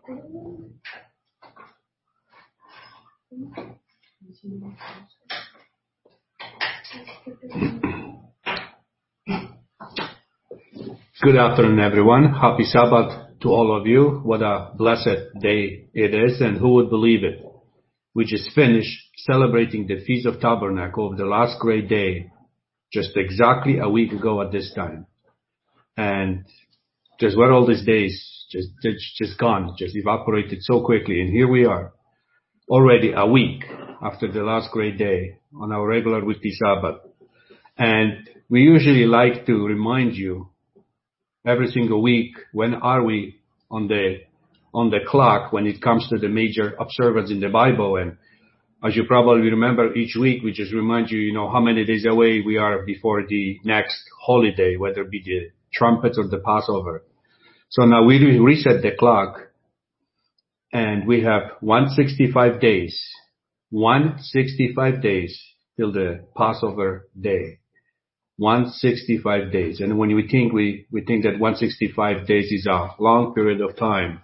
Good afternoon, everyone. Happy Sabbath to all of you. What a blessed day it is, and who would believe it? We just finished celebrating the Feast of Tabernacle of the last great day, just exactly a week ago at this time. And just where all these days just gone, just evaporated so quickly. And here we are, already a week after the last great day on our regular weekly Sabbath. And we usually like to remind you every single week, when are we on the clock when it comes to the major observance in the Bible? And as you probably remember, each week we just remind you, how many days away we are before the next holiday, whether it be the trumpets or the Passover. So now we reset the clock, and we have 165 days, 165 days till the Passover day. 165 days. And when we think that 165 days is a long period of time,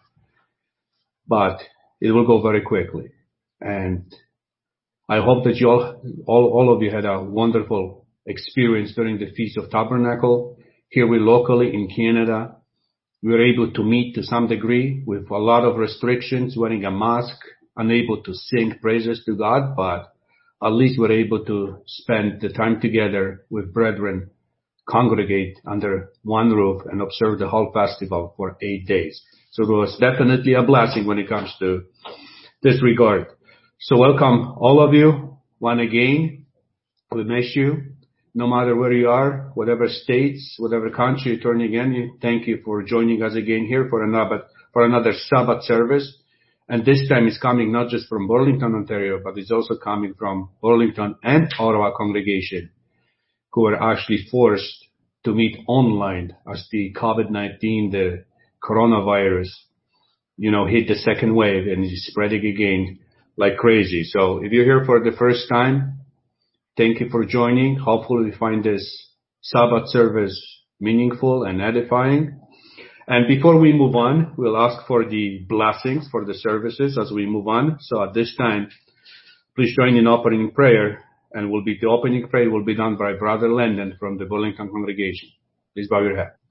but it will go very quickly. And I hope that you all of you had a wonderful experience during the Feast of Tabernacle. Here we locally in Canada, we were able to meet to some degree with a lot of restrictions, wearing a mask, unable to sing praises to God, but at least we're able to spend the time together with brethren, congregate under one roof, and observe the whole festival for 8 days. So it was definitely a blessing when it comes to this regard. So welcome all of you, once again. We miss you. No matter where you are, whatever states, whatever country you're turning in, thank you for joining us again here for another Sabbath service. And this time it's coming not just from Burlington, Ontario, but it's also coming from Burlington and Ottawa congregation, who are actually forced to meet online as the COVID-19, the coronavirus, hit the second wave and is spreading again like crazy. So if you're here for the first time, thank you for joining. Hopefully we find this Sabbath service meaningful and edifying. And before we move on, we'll ask for the blessings for the services as we move on. So at this time, please join in opening prayer, and the opening prayer will be done by Brother Landon from the Burlington congregation. Please bow your head.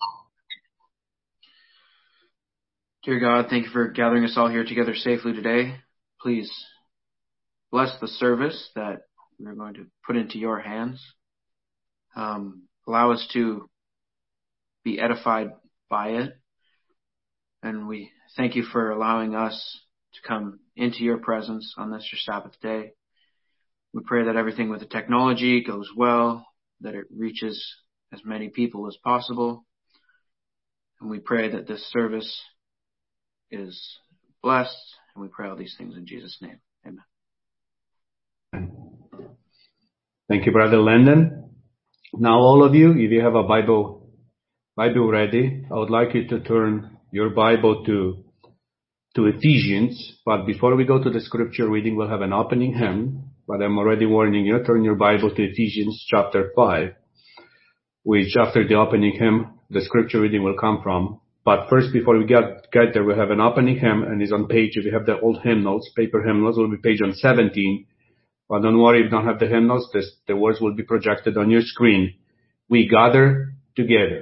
Dear God, thank you for gathering us all here together safely today. Please bless the service that we're going to put into your hands. Allow us to be edified by it. And we thank you for allowing us to come into your presence on this your Sabbath day. We pray that everything with the technology goes well, that it reaches as many people as possible. And we pray that this service is blessed. And we pray all these things in Jesus' name. Amen. Thank you, Brother Landon. Now, all of you, if you have a Bible ready, I would like you to turn your Bible to Ephesians. But before we go to the scripture reading, we'll have an opening hymn. But I'm already warning you, turn your Bible to Ephesians chapter 5, which after the opening hymn, the scripture reading will come from. But first, before we get there, we have an opening hymn, and it's on page, if you have the old hymnals, paper hymnals, will be page on 17. But don't worry if you don't have the hymnals, the words will be projected on your screen. We gather together.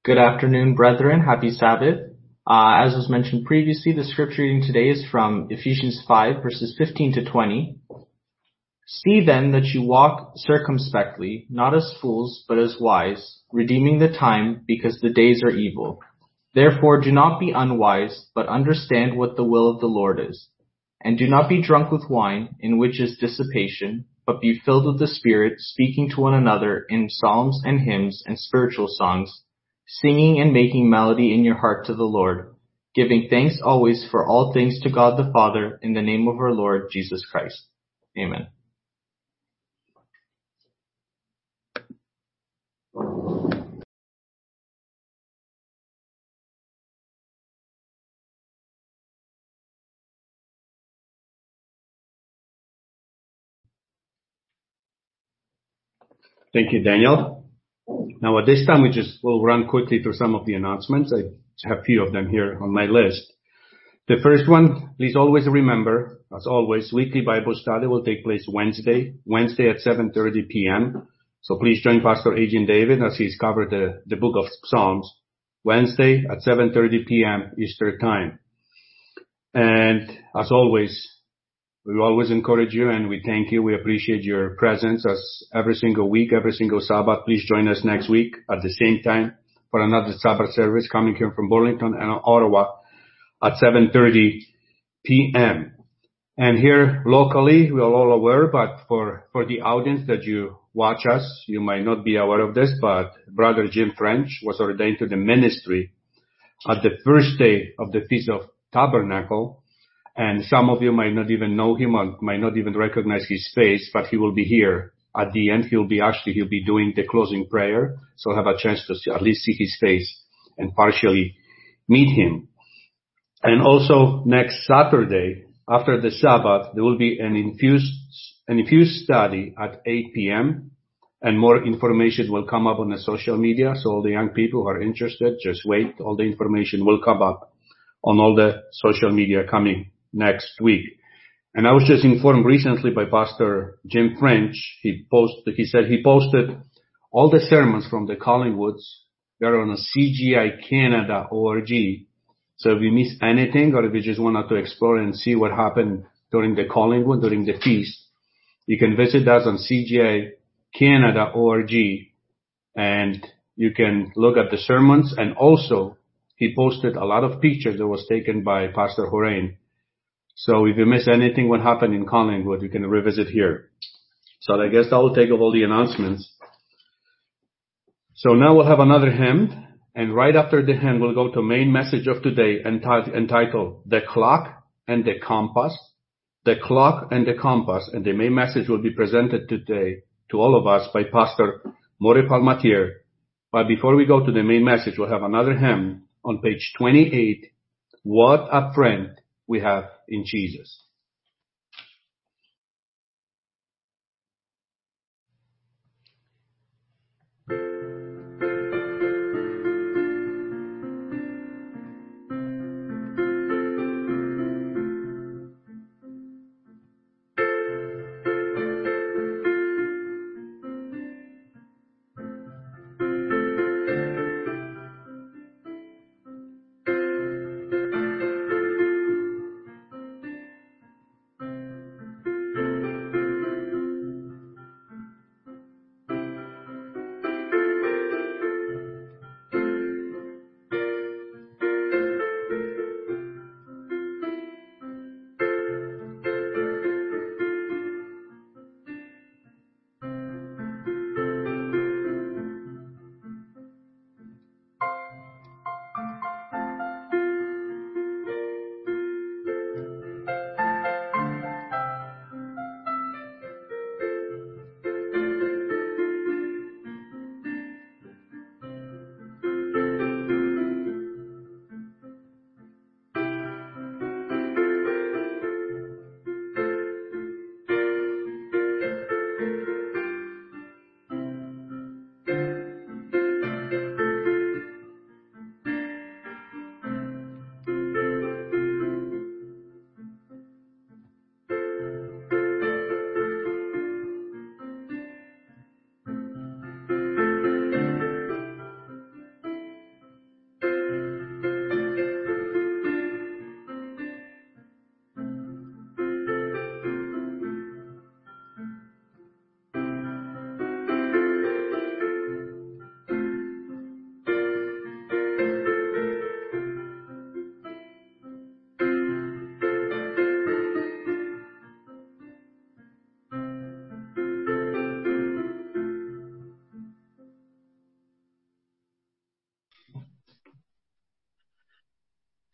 Good afternoon, brethren. Happy Sabbath. As was mentioned previously, the scripture reading today is from Ephesians 5, verses 15 to 20. See then that you walk circumspectly, not as fools, but as wise, redeeming the time, because the days are evil. Therefore do not be unwise, but understand what the will of the Lord is. And do not be drunk with wine, in which is dissipation, but be filled with the Spirit, speaking to one another in psalms and hymns and spiritual songs, singing and making melody in your heart to the Lord, giving thanks always for all things to God the Father, in the name of our Lord Jesus Christ. Amen. Thank you, Daniel. Now at this time, we'll run quickly through some of the announcements. I have a few of them here on my list. The first one, please always remember, as always, weekly Bible study will take place Wednesday at 7:30 p.m. So please join Pastor Adrian David as he's covered the book of Psalms, Wednesday at 7:30 p.m. Eastern Time. And as always, we always encourage you and we thank you. We appreciate your presence as every single week, every single Sabbath. Please join us next week at the same time for another Sabbath service coming here from Burlington and Ottawa at 7:30 p.m. And here locally, we are all aware, but for the audience that you watch us, you might not be aware of this, but Brother Jim French was ordained to the ministry at the first day of the Feast of Tabernacle. And some of you might not even know him or might not even recognize his face, but he will be here at the end. He'll be doing the closing prayer. So have a chance to at least see his face and partially meet him. And also next Saturday, after the Sabbath, there will be an infused study at 8 p.m. and more information will come up on the social media. So all the young people who are interested, just wait. All the information will come up on all the social media coming next week. And I was just informed recently by Pastor Jim French. He said he posted all the sermons from the Collingwoods. They're on a CGICanada.org. So if you miss anything or if you just wanted to explore and see what happened during the Collingwood, during the feast, you can visit us on CGICanada.org and you can look at the sermons. And also he posted a lot of pictures that was taken by Pastor Horain. So if you miss anything what happened in Collingwood, you can revisit here. So I guess that will take all the announcements. So now we'll have another hymn, and right after the hymn, we'll go to main message of today entitled The Clock and the Compass. The Clock and the Compass, and the main message will be presented today to all of us by Pastor More Palmatier. But before we go to the main message, we'll have another hymn on page 28, What a Friend We Have in Jesus.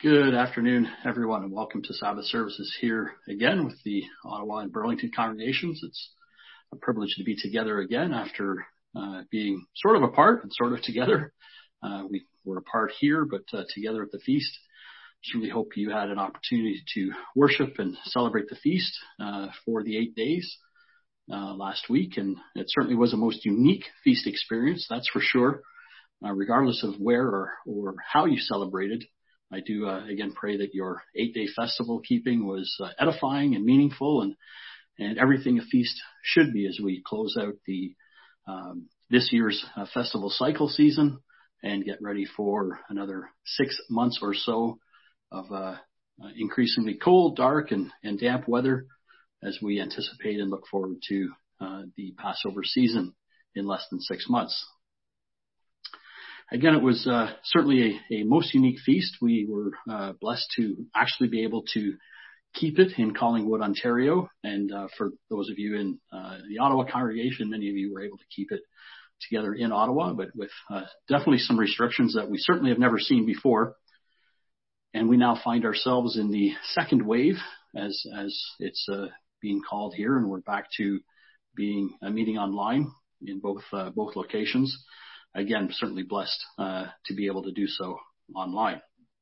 Good afternoon, everyone, and welcome to Sabbath services here again with the Ottawa and Burlington congregations. It's a privilege to be together again after being sort of apart and sort of together. We were apart here, but together at the feast. Certainly hope you had an opportunity to worship and celebrate the feast for the 8 days last week, and it certainly was a most unique feast experience, that's for sure. Regardless of where or how you celebrated, I do again pray that your 8-day festival keeping was edifying and meaningful, and everything a feast should be as we close out the this year's festival cycle season and get ready for another 6 months or so of increasingly cold, dark, and damp weather as we anticipate and look forward to the Passover season in less than 6 months. Again, it was certainly a most unique feast. We were blessed to actually be able to keep it in Collingwood, Ontario. And for those of you in the Ottawa congregation, many of you were able to keep it together in Ottawa, but with definitely some restrictions that we certainly have never seen before. And we now find ourselves in the second wave, as it's being called here, and we're back to being a meeting online in both locations. Again, certainly blessed to be able to do so online.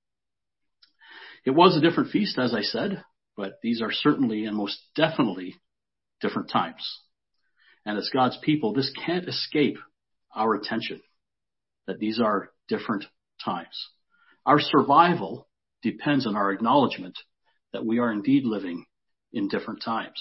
It was a different feast, as I said, but these are certainly and most definitely different times. And as God's people, this can't escape our attention, that these are different times. Our survival depends on our acknowledgement that we are indeed living in different times.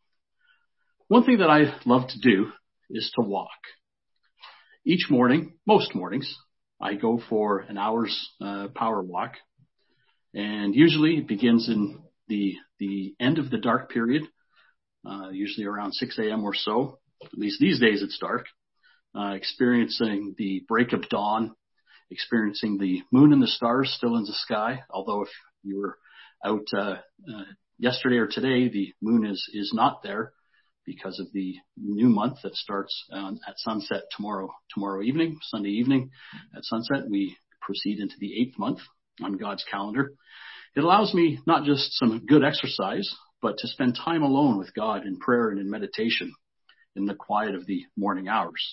One thing that I love to do is to walk. Each morning, most mornings, I go for an hour's power walk, and usually it begins in the end of the dark period, usually around 6 a.m. or so. At least these days it's dark. Experiencing the break of dawn, experiencing the moon and the stars still in the sky. Although if you were out yesterday or today, the moon is not there, because of the new month that starts at sunset tomorrow evening, Sunday evening at sunset. We proceed into the 8th month on God's calendar. It allows me not just some good exercise, but to spend time alone with God in prayer and in meditation in the quiet of the morning hours.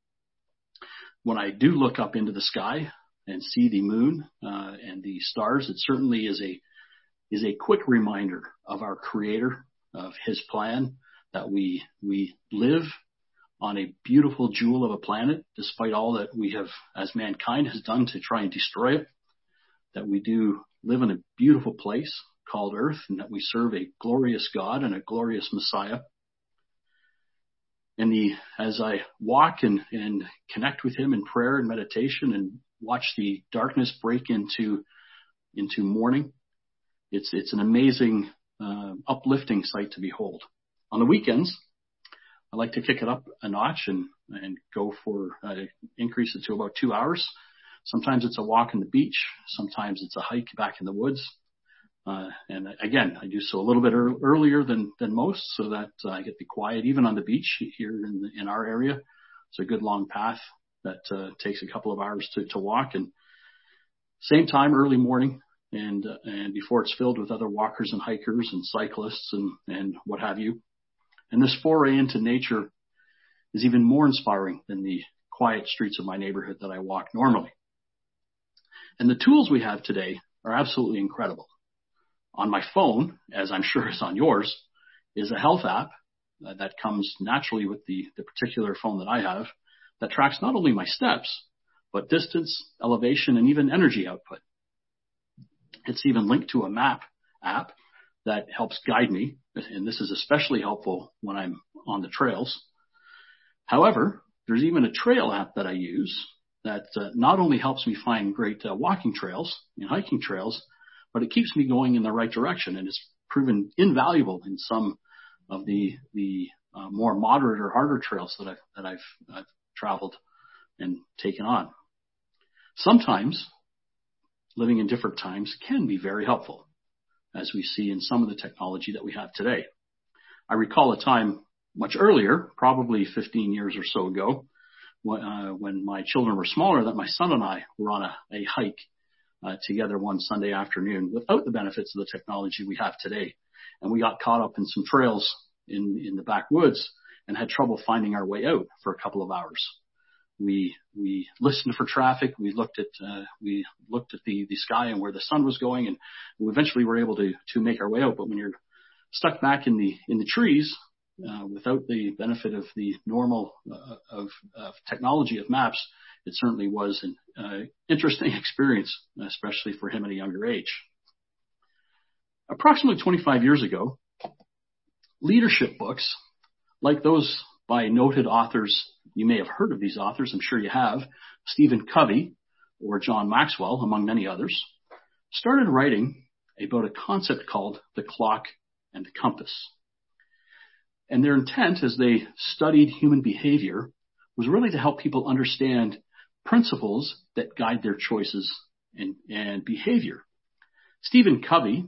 When I do look up into the sky and see the moon and the stars, it certainly is a quick reminder of our Creator, of His plan, that we live on a beautiful jewel of a planet, despite all that we have, as mankind, has done to try and destroy it, that we do live in a beautiful place called Earth, and that we serve a glorious God and a glorious Messiah. And as I walk and connect with Him in prayer and meditation and watch the darkness break into morning, it's an amazing, uplifting sight to behold. On the weekends, I like to kick it up a notch and go for increase it to about 2 hours. Sometimes it's a walk on the beach. Sometimes it's a hike back in the woods. And again, I do so a little bit earlier than most, so that I get the quiet even on the beach here in our area. It's a good long path that takes a couple of hours to walk. And same time, early morning, and before it's filled with other walkers and hikers and cyclists and what have you. And this foray into nature is even more inspiring than the quiet streets of my neighborhood that I walk normally. And the tools we have today are absolutely incredible. On my phone, as I'm sure is on yours, is a health app that comes naturally with the particular phone that I have, that tracks not only my steps, but distance, elevation, and even energy output. It's even linked to a map app that helps guide me, and this is especially helpful when I'm on the trails. However, there's even a trail app that I use that not only helps me find great walking trails and hiking trails, but it keeps me going in the right direction, and it's proven invaluable in some of the more moderate or harder trails that I've traveled and taken on. Sometimes living in different times can be very helpful, as we see in some of the technology that we have today. I recall a time much earlier, probably 15 years or so ago, when my children were smaller, that my son and I were on a hike together one Sunday afternoon without the benefits of the technology we have today. And we got caught up in some trails in the backwoods and had trouble finding our way out for a couple of hours. We listened for traffic. We looked at the sky and where the sun was going, and we eventually were able to make our way out. But when you're stuck back in the trees, without the benefit of the normal of technology of maps, it certainly was an interesting experience, especially for him at a younger age. Approximately 25 years ago, leadership books, like those by noted authors, you may have heard of these authors, I'm sure you have, Stephen Covey or John Maxwell, among many others, started writing about a concept called the clock and the compass. And their intent as they studied human behavior was really to help people understand principles that guide their choices and behavior. Stephen Covey,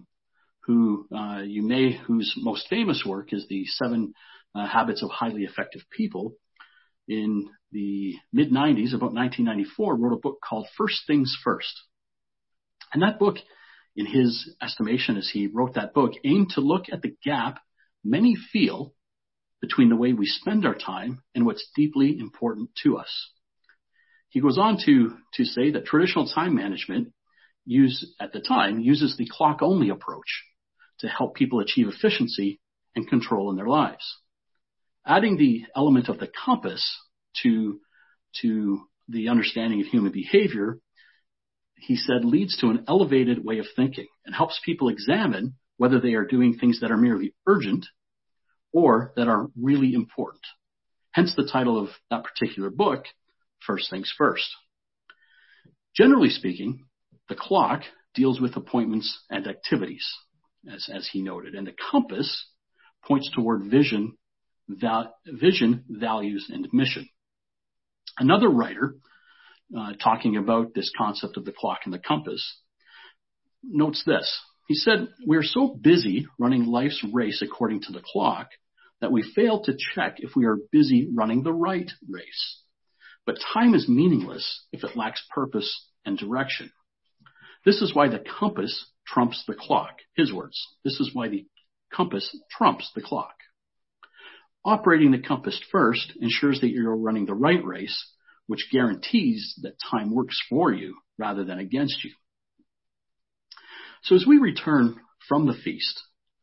whose most famous work is the 7 Habits of Highly Effective People, in the mid-90s, about 1994, wrote a book called First Things First. And that book, in his estimation as he wrote that book, aimed to look at the gap many feel between the way we spend our time and what's deeply important to us. He goes on to say that traditional time management uses the clock-only approach to help people achieve efficiency and control in their lives. Adding the element of the compass to the understanding of human behavior, he said, leads to an elevated way of thinking and helps people examine whether they are doing things that are merely urgent or that are really important. Hence the title of that particular book, First Things First. Generally speaking, the clock deals with appointments and activities, as he noted, and the compass points toward vision, values, and mission. Another writer, talking about this concept of the clock and the compass, notes this. He said, "We're so busy running life's race according to the clock that we fail to check if we are busy running the right race. But time is meaningless if it lacks purpose and direction. This is why the compass trumps the clock." His words. This is why the compass trumps the clock. Operating the compass first ensures that you're running the right race, which guarantees that time works for you rather than against you. So as we return from the feast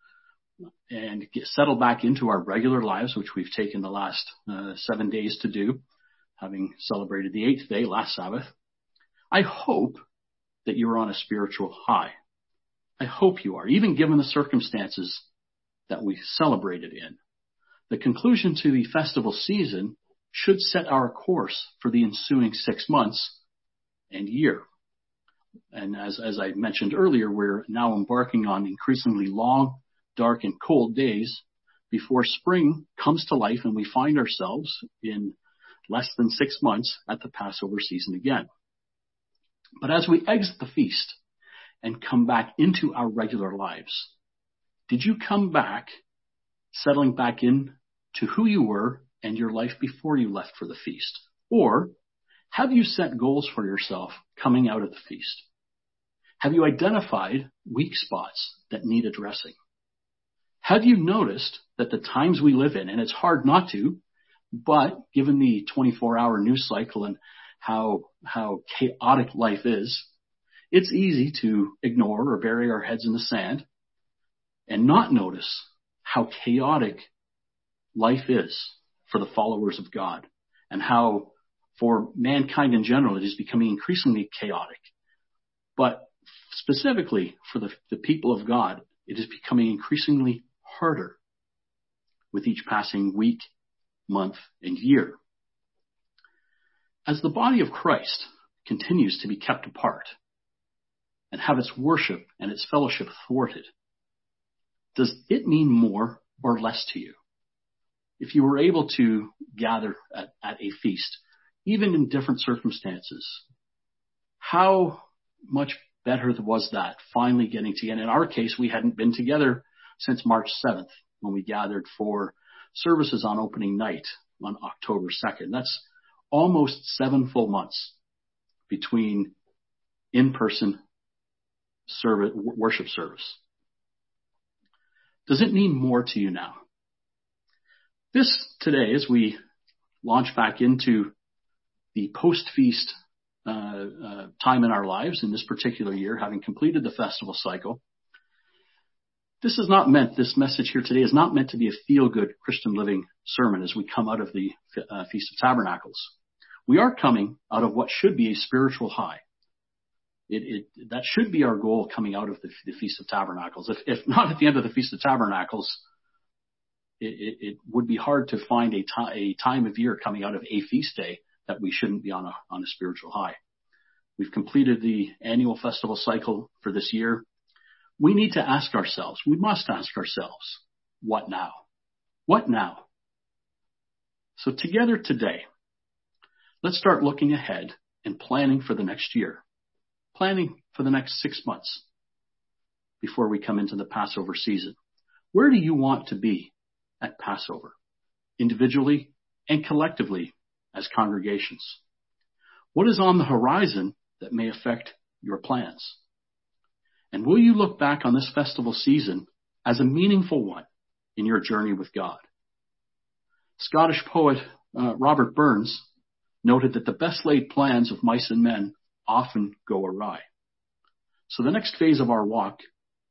and get settled back into our regular lives, which we've taken the last 7 days to do, having celebrated the 8th day last Sabbath, I hope that you're on a spiritual high. I hope you are, even given the circumstances that we celebrated in. The conclusion to the festival season should set our course for the ensuing 6 months and year. And as I mentioned earlier, we're now embarking on increasingly long, dark, and cold days before spring comes to life and we find ourselves in less than 6 months at the Passover season again. But as we exit the feast and come back into our regular lives, did you come back settling back in to who you were and your life before you left for the feast? Or have you set goals for yourself coming out of the feast? Have you identified weak spots that need addressing? Have you noticed that the times we live in, and it's hard not to, but given the 24-hour news cycle and how chaotic life is, it's easy to ignore or bury our heads in the sand and not notice how chaotic life is for the followers of God, and how for mankind in general it is becoming increasingly chaotic. But specifically for the people of God, it is becoming increasingly harder with each passing week, month, and year. As the body of Christ continues to be kept apart and have its worship and its fellowship thwarted, does it mean more or less to you? If you were able to gather at a feast, even in different circumstances, how much better was that finally getting together? In our case, we hadn't been together since March 7th when we gathered for services on opening night on October 2nd. That's almost 7 full months between in-person worship service. Does it mean more to you now? This today, as we launch back into the post-feast time in our lives in this particular year, having completed the festival cycle, this message here today is not meant to be a feel-good Christian living sermon as we come out of the Feast of Tabernacles. We are coming out of what should be a spiritual high. That should be our goal coming out of the Feast of Tabernacles. If not at the end of the Feast of Tabernacles, it would be hard to find a time of year coming out of a feast day that we shouldn't be on a spiritual high. We've completed the annual festival cycle for this year. We need to ask ourselves, we must ask ourselves, what now? What now? So together today, let's start looking ahead and planning for the next year, planning for the next 6 months before we come into the Passover season. Where do you want to be at Passover, individually and collectively as congregations? What is on the horizon that may affect your plans? And will you look back on this festival season as a meaningful one in your journey with God? Scottish poet Robert Burns noted that the best laid plans of mice and men often go awry. So the next phase of our walk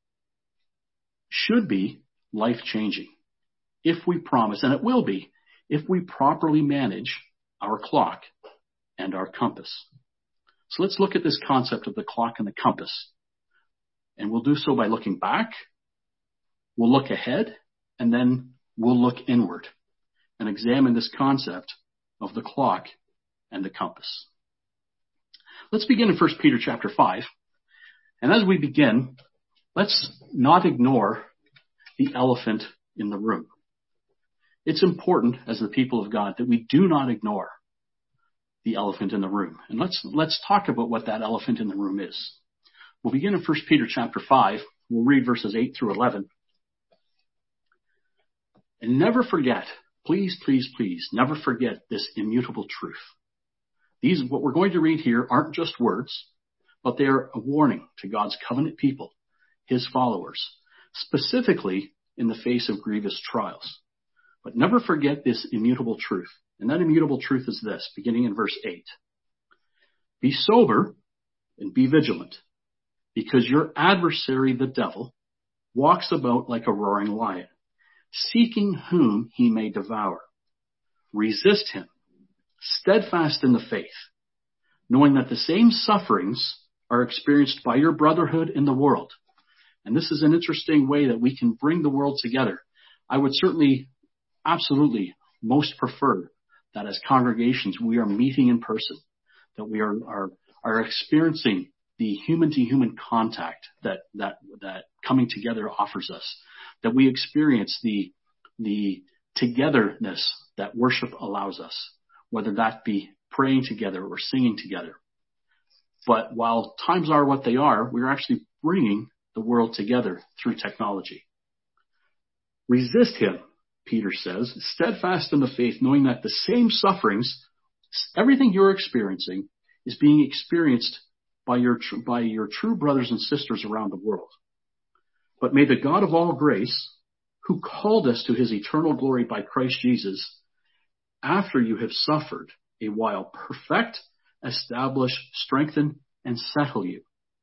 should be life-changing if we promise, and it will be, if we properly manage our clock and our compass. So let's look at this concept of the clock and the compass. And we'll do so by looking back, we'll look ahead, and then we'll look inward and examine this concept of the clock and the compass. Let's begin in 1 Peter chapter 5. And as we begin, let's not ignore the elephant in the room. It's important as the people of God that we do not ignore the elephant in the room. And let's talk about what that elephant in the room is. We'll begin in 1 Peter chapter 5. We'll read verses 8 through 11. And never forget, please, please, please, never forget this immutable truth. What we're going to read here aren't just words, but they are a warning to God's covenant people, his followers, specifically in the face of grievous trials. But never forget this immutable truth. And that immutable truth is this, beginning in verse 8. Be sober and be vigilant, because your adversary, the devil, walks about like a roaring lion, seeking whom he may devour. Resist him, steadfast in the faith, knowing that the same sufferings are experienced by your brotherhood in the world. And this is an interesting way that we can bring the world together. I would certainly, absolutely, most prefer that as congregations we are meeting in person, that we are experiencing the human-to-human contact that coming together offers us, that we experience the togetherness that worship allows us, whether that be praying together or singing together. But while times are what they are, we're actually bringing the world together through technology. Resist him, Peter says, steadfast in the faith, knowing that the same sufferings, everything you're experiencing, is being experienced by your true brothers and sisters around the world. But may the God of all grace, who called us to his eternal glory by Christ Jesus, after you have suffered a while, perfect, establish, strengthen, and settle you.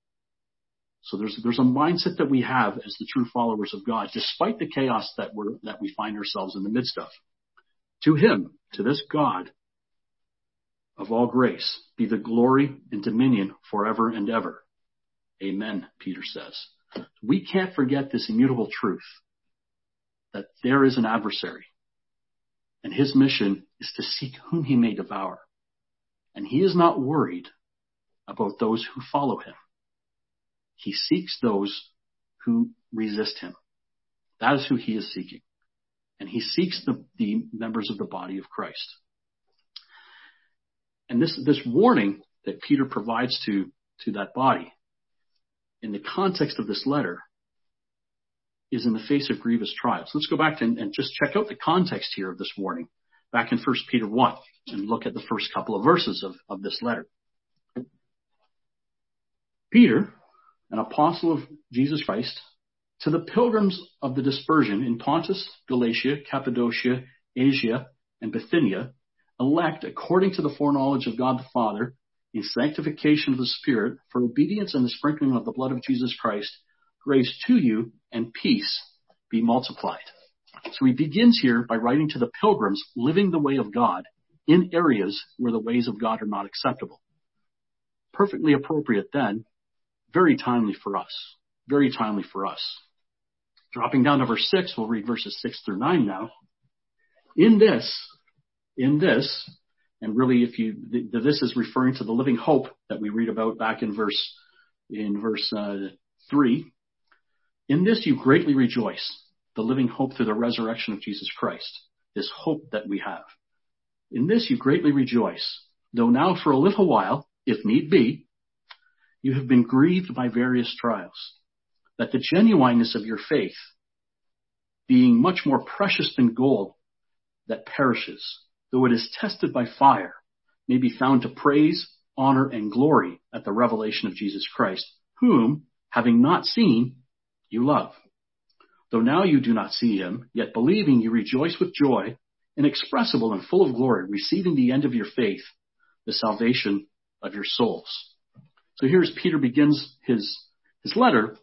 So there's a mindset that we have as the true followers of God, despite the chaos that we find ourselves in the midst of. To him, to this God of all grace, be the glory and dominion forever and ever. Amen, Peter says. We can't forget this immutable truth, that there is an adversary, and his mission is to seek whom he may devour. And he is not worried about those who follow him. He seeks those who resist him. That is who he is seeking. And he seeks the members of the body of Christ. And this warning that Peter provides to that body in the context of this letter is in the face of grievous trials. Let's go back and just check out the context here of this warning back in 1 Peter 1 and look at the first couple of verses of this letter. Peter, an apostle of Jesus Christ, to the pilgrims of the dispersion in Pontus, Galatia, Cappadocia, Asia, and Bithynia, elect according to the foreknowledge of God the Father, in sanctification of the Spirit, for obedience and the sprinkling of the blood of Jesus Christ, grace to you and peace be multiplied. So he begins here by writing to the pilgrims living the way of God in areas where the ways of God are not acceptable. Perfectly appropriate then, very timely for us. Very timely for us. Dropping down to verse 6, we'll read verses 6 through 9 now. In this, and really this is referring to the living hope that we read about back in verse 3. In this you greatly rejoice, the living hope through the resurrection of Jesus Christ, this hope that we have. In this you greatly rejoice, though now for a little while, if need be, you have been grieved by various trials, that the genuineness of your faith, being much more precious than gold that perishes, though it is tested by fire, may be found to praise, honor, and glory at the revelation of Jesus Christ, whom, having not seen, you love. Though now you do not see him, yet believing you rejoice with joy, inexpressible and full of glory, receiving the end of your faith, the salvation of your souls. So here's Peter begins his letter.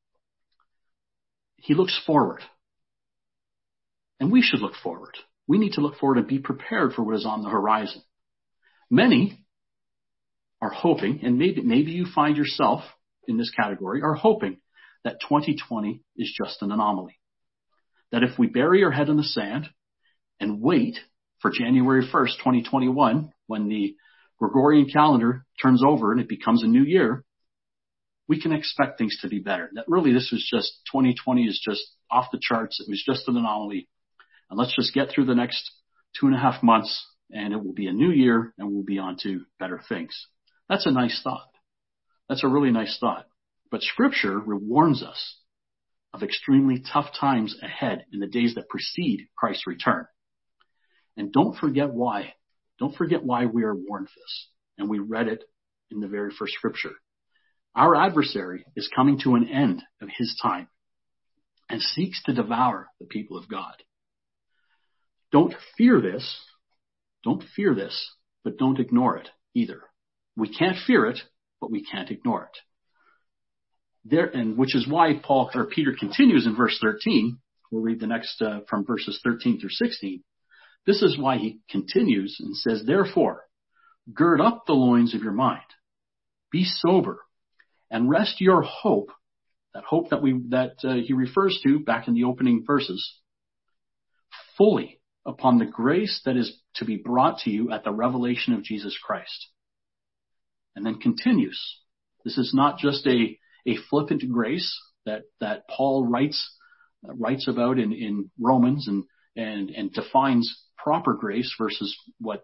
He looks forward. And we should look forward. We need to look forward and be prepared for what is on the horizon. Many are hoping, and maybe you find yourself in this category, are hoping that 2020 is just an anomaly. That if we bury our head in the sand and wait for January 1st, 2021, when the Gregorian calendar turns over and it becomes a new year, we can expect things to be better. That really this was just, 2020 is just off the charts. It was just an anomaly. And let's just get through the next 2.5 months and it will be a new year and we'll be on to better things. That's a nice thought. That's a really nice thought. But Scripture warns us of extremely tough times ahead in the days that precede Christ's return. And don't forget why. Don't forget why we are warned this. And we read it in the very first Scripture. Our adversary is coming to an end of his time and seeks to devour the people of God. Don't fear this. Don't fear this, but don't ignore it either. We can't fear it, but we can't ignore it. And which is why Peter continues in verse 13. We'll read the next from verses 13 through 16. This is why he continues and says, therefore, gird up the loins of your mind, be sober, and rest your hope, that hope that he refers to back in the opening verses, fully upon the grace that is to be brought to you at the revelation of Jesus Christ. And then continues. This is not just a flippant grace that Paul writes about in Romans and defines proper grace versus what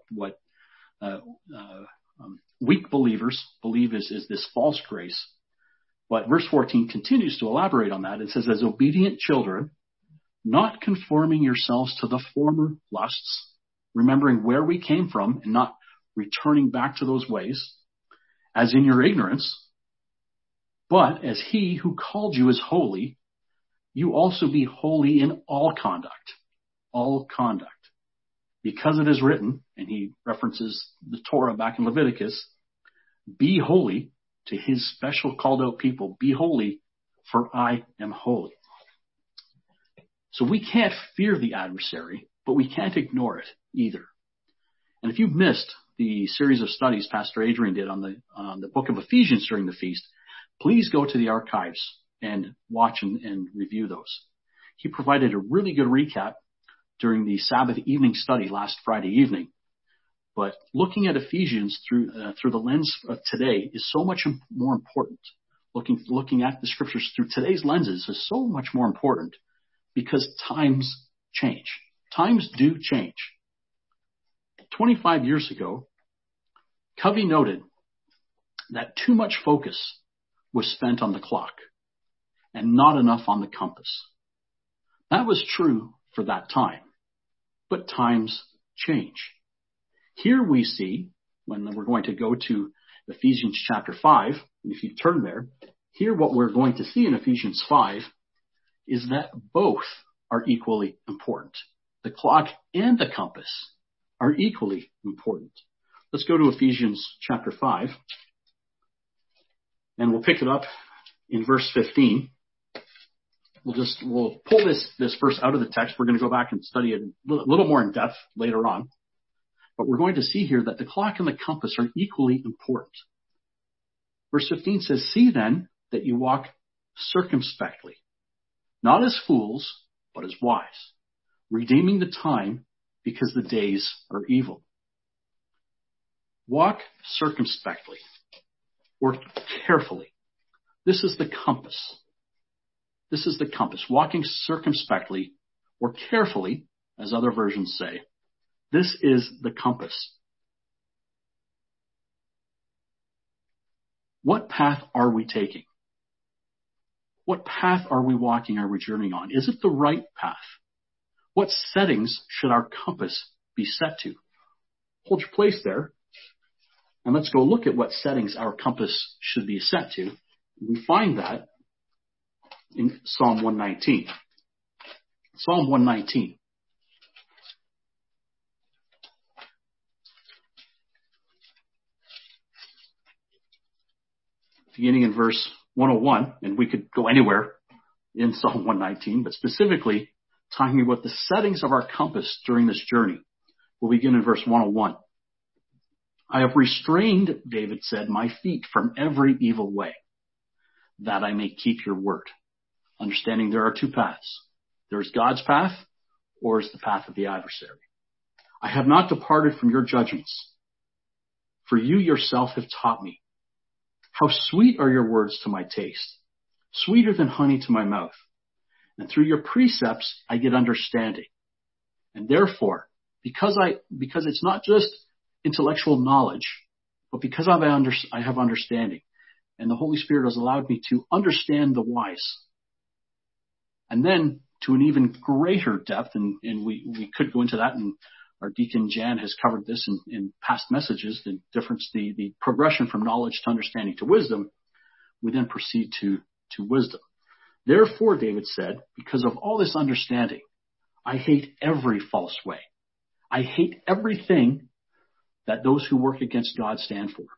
weak believers believe is this false grace. But verse 14 continues to elaborate on that. It says, as obedient children, not conforming yourselves to the former lusts, remembering where we came from and not returning back to those ways, as in your ignorance, but as he who called you is holy, you also be holy in all conduct. All conduct. Because it is written, and he references the Torah back in Leviticus, be holy to his special called out people. Be holy, for I am holy. So we can't fear the adversary, but we can't ignore it either. And if you've missed the series of studies Pastor Adrian did on the book of Ephesians during the feast, please go to the archives and watch and review those. He provided a really good recap during the Sabbath evening study last Friday evening. But looking at Ephesians through the lens of today is so much more important. Looking at the scriptures through today's lenses is so much more important because times change. Times do change. 25 years ago, Covey noted that too much focus was spent on the clock and not enough on the compass. That was true for that time, but times change. Here we see, when we're going to go to Ephesians chapter 5, if you turn there, here what we're going to see in Ephesians 5 is that both are equally important. The clock and the compass are equally important. Let's go to Ephesians chapter 5, and we'll pick it up in verse 15. We'll pull this verse out of the text. We're going to go back and study it a little more in depth later on. But we're going to see here that the clock and the compass are equally important. Verse 15 says, "See then that you walk circumspectly, not as fools, but as wise, redeeming the time because the days are evil." Walk circumspectly or carefully. This is the compass. This is the compass. Walking circumspectly or carefully, as other versions say. This is the compass. What path are we taking? What path are we walking? Are we journeying on? Is it the right path? What settings should our compass be set to? Hold your place there. And let's go look at what settings our compass should be set to. We find that in Psalm 119. Psalm 119. Beginning in verse 101, and we could go anywhere in Psalm 119, but specifically talking about the settings of our compass during this journey. We'll begin in verse 101. "I have restrained," David said, "my feet from every evil way, that I may keep your word." Understanding there are two paths. There's God's path, or is the path of the adversary. "I have not departed from your judgments, for you yourself have taught me. How sweet are your words to my taste, sweeter than honey to my mouth. And through your precepts I get understanding." And therefore, because it's not just intellectual knowledge, but because I have understanding, and the Holy Spirit has allowed me to understand the wise, and then to an even greater depth, and we could go into that, and our deacon Jan has covered this in past messages, the difference, the progression from knowledge to understanding to wisdom. We then proceed to wisdom. "Therefore," David said, "because of all this understanding, I hate every false way. I hate everything that those who work against God stand for.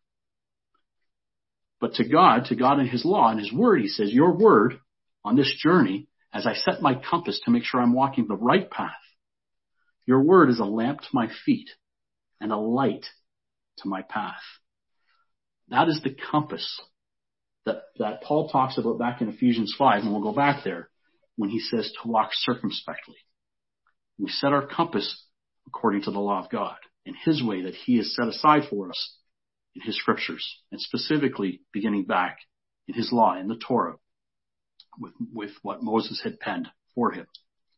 But to God and his law and his word," he says, "your word on this journey, as I set my compass to make sure I'm walking the right path, your word is a lamp to my feet and a light to my path." That is the compass that Paul talks about back in Ephesians 5, and we'll go back there when he says to walk circumspectly. We set our compass according to the law of God in his way that he has set aside for us in his scriptures, and specifically beginning back in his law, in the Torah, with what Moses had penned for him.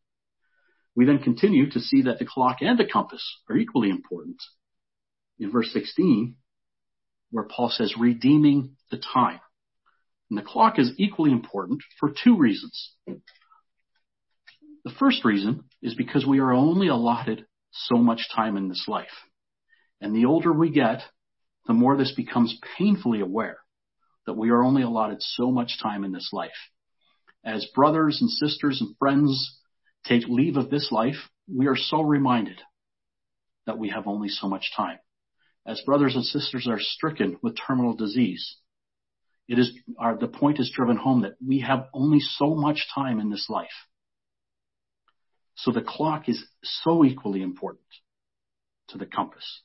We then continue to see that the clock and the compass are equally important in verse 16, where Paul says, redeeming the time. And the clock is equally important for two reasons. The first reason is because we are only allotted so much time in this life. And the older we get, the more this becomes painfully aware that we are only allotted so much time in this life. As brothers and sisters and friends take leave of this life, we are so reminded that we have only so much time. As brothers and sisters are stricken with terminal disease, the point is driven home that we have only so much time in this life. So the clock is so equally important to the compass.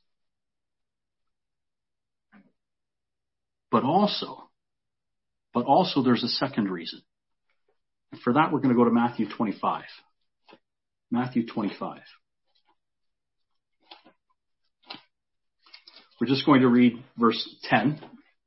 But also there's a second reason. And for that, we're going to go to Matthew 25. Matthew 25. We're just going to read verse 10.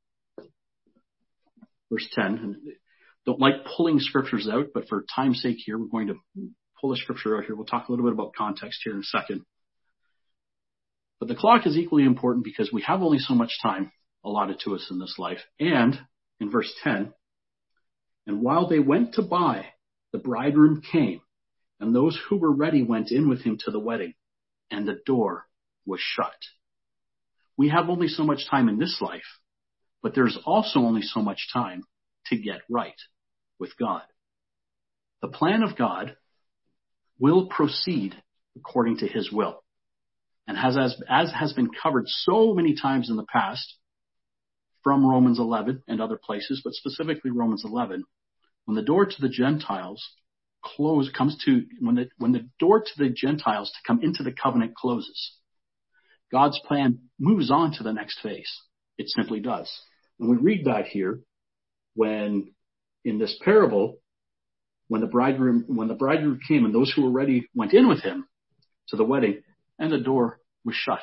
Verse 10. Don't like pulling scriptures out, but for time's sake here, we're going to pull a scripture out here. We'll talk a little bit about context here in a second. But the clock is equally important because we have only so much time allotted to us in this life. And in verse 10, and while they went to buy, the bridegroom came, and those who were ready went in with him to the wedding, and the door was shut. We have only so much time in this life, but there's also only so much time to get right with God. The plan of God will proceed according to his will. And as has been covered so many times in the past from Romans 11 and other places, but specifically Romans 11, when the door to the Gentiles when the door to the Gentiles to come into the covenant closes, God's plan moves on to the next phase. It simply does. And we read that here when in this parable, when the bridegroom came and those who were ready went in with him to the wedding, and the door was shut.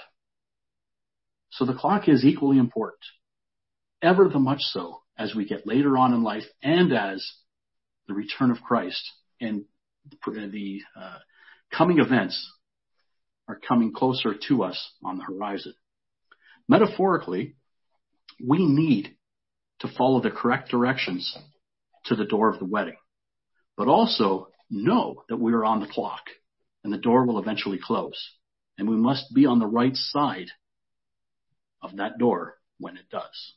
So the clock is equally important, ever the much so as we get later on in life and as the return of Christ and the coming events are coming closer to us on the horizon. Metaphorically, we need to follow the correct directions to the door of the wedding, but also know that we are on the clock and the door will eventually close, and we must be on the right side of that door when it does.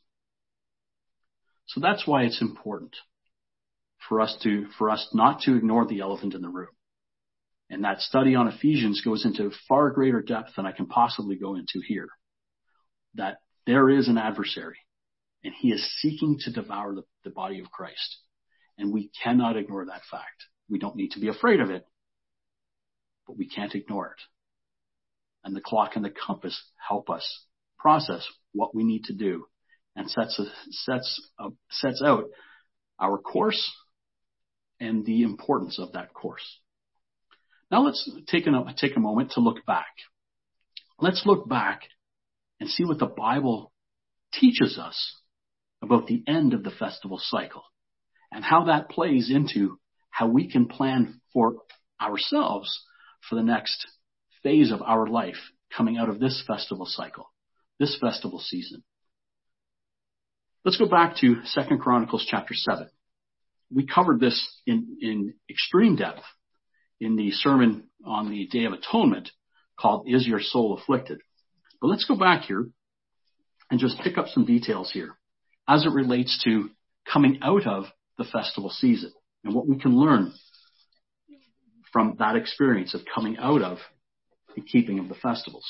So that's why it's important for us not to ignore the elephant in the room. And that study on Ephesians goes into far greater depth than I can possibly go into here. That there is an adversary, and he is seeking to devour the body of Christ. And we cannot ignore that fact. We don't need to be afraid of it, but we can't ignore it. And the clock and the compass help us process what we need to do and sets out our course and the importance of that course. Now let's take a moment to look back. Let's look back and see what the Bible teaches us about the end of the festival cycle and how that plays into how we can plan for ourselves for the next phase of our life coming out of this festival cycle, this festival season. Let's go back to 2 Chronicles chapter 7. We covered this in extreme depth in the sermon on the Day of Atonement called Is Your Soul Afflicted? But let's go back here and just pick up some details here as it relates to coming out of the festival season and what we can learn from that experience of coming out of the keeping of the festivals.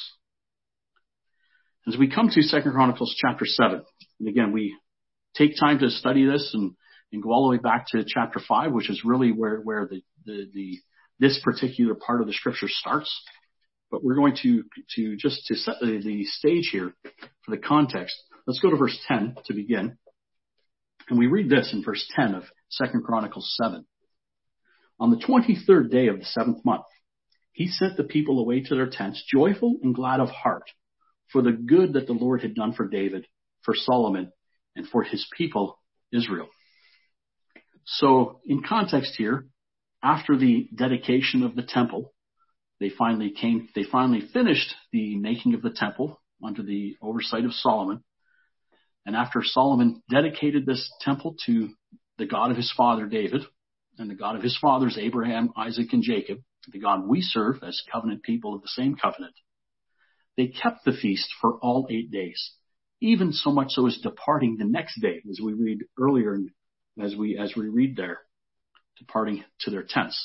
As we come to 2 Chronicles chapter 7, and again, we take time to study this and go all the way back to chapter 5, which is really where this particular part of the scripture starts. But we're going to set the stage here for the context. Let's go to verse 10 to begin. And we read this in verse 10 of 2 Chronicles 7. On the 23rd day of the 7th month, he sent the people away to their tents, joyful and glad of heart, for the good that the Lord had done for David, for Solomon, and for his people, Israel. So in context here, after the dedication of the temple, they finally finished the making of the temple under the oversight of Solomon. And after Solomon dedicated this temple to the God of his father David and the God of his fathers Abraham, Isaac, and Jacob, the God we serve as covenant people of the same covenant, they kept the feast for all 8 days, even so much so as departing the next day, as we read earlier, as we read there, departing to their tents.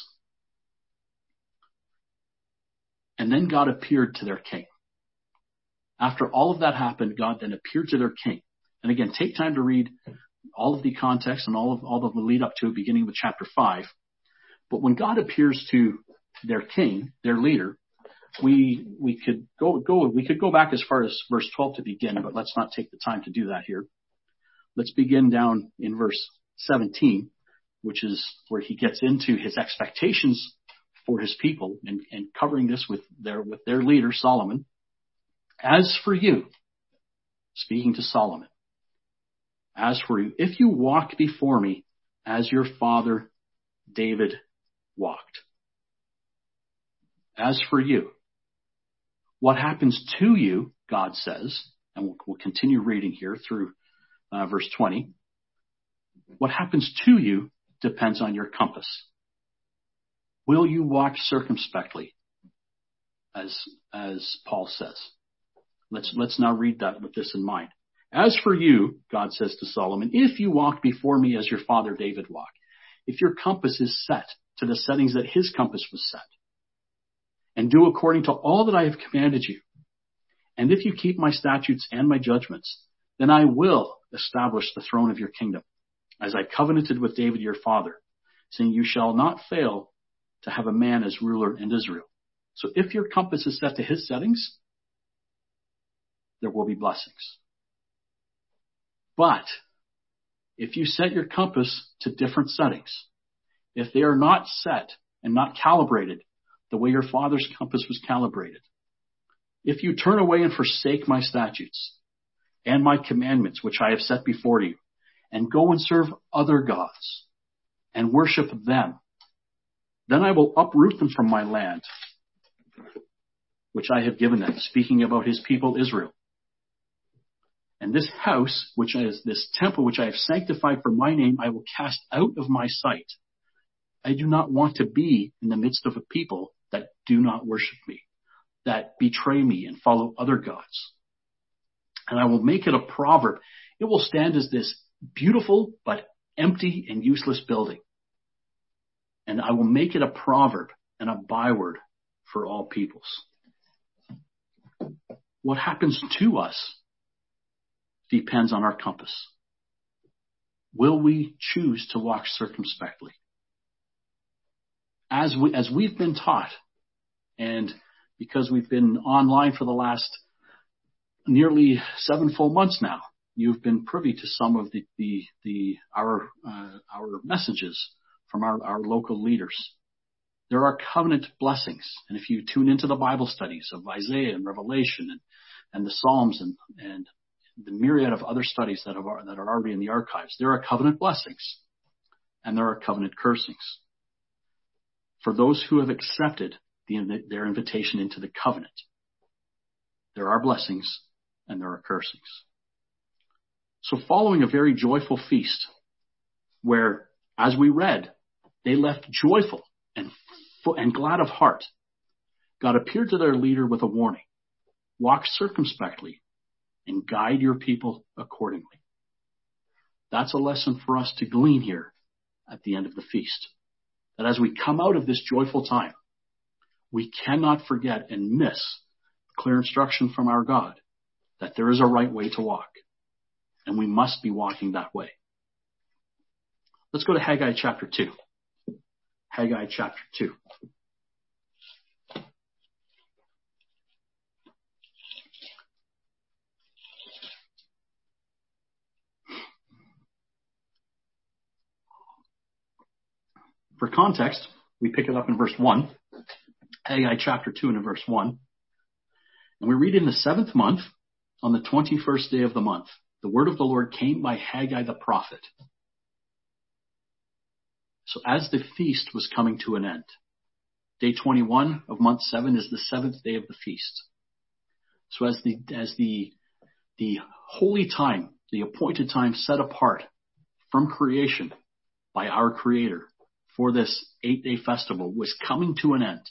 And then God appeared to their king. After all of that happened, God then appeared to their king. And again, take time to read all of the context and all of the lead up to it, beginning with chapter 5. But when God appears to their king, their leader, we could go back as far as verse 12 to begin, but let's not take the time to do that here. Let's begin down in verse 17, which is where he gets into his expectations for his people and covering this with their leader, Solomon. As for you, speaking to Solomon, as for you, if you walk before me as your father David walked. As for you, what happens to you, God says, and we'll continue reading here through verse 20. What happens to you depends on your compass. Will you walk circumspectly, as Paul says? Let's now read that with this in mind. As for you, God says to Solomon, if you walk before me as your father David walked, if your compass is set to the settings that his compass was set, and do according to all that I have commanded you, and if you keep my statutes and my judgments, then I will establish the throne of your kingdom, as I covenanted with David your father, saying you shall not fail to have a man as ruler in Israel. So if your compass is set to his settings, there will be blessings. But if you set your compass to different settings, if they are not set and not calibrated the way your father's compass was calibrated, if you turn away and forsake my statutes and my commandments, which I have set before you, and go and serve other gods and worship them, then I will uproot them from my land, which I have given them, speaking about his people Israel. And this house, which is this temple, which I have sanctified for my name, I will cast out of my sight. I do not want to be in the midst of a people that do not worship me, that betray me and follow other gods. And I will make it a proverb. It will stand as this beautiful but empty and useless building. And I will make it a proverb and a byword for all peoples. What happens to us depends on our compass. Will we choose to walk circumspectly? As we've been taught, and because we've been online for the last nearly 7 full months now, you've been privy to some of our messages from our local leaders. There are covenant blessings, and if you tune into the Bible studies of Isaiah and Revelation and the Psalms and the myriad of other studies that are already in the archives, there are covenant blessings and there are covenant cursings. For those who have accepted their invitation into the covenant, there are blessings and there are cursings. So following a very joyful feast where, as we read, they left joyful and glad of heart, God appeared to their leader with a warning: walk circumspectly and guide your people accordingly. That's a lesson for us to glean here at the end of the feast. That as we come out of this joyful time, we cannot forget and miss clear instruction from our God that there is a right way to walk, and we must be walking that way. Let's go to Haggai chapter 2. Haggai chapter 2. For context, we pick it up in verse 1, Haggai chapter 2 and in verse 1. And we read, in the 7th month, on the 21st day of the month, the word of the Lord came by Haggai the prophet. So as the feast was coming to an end, day 21 of month 7 is the 7th day of the feast. So as the holy time, the appointed time set apart from creation by our Creator for this 8-day festival was coming to an end,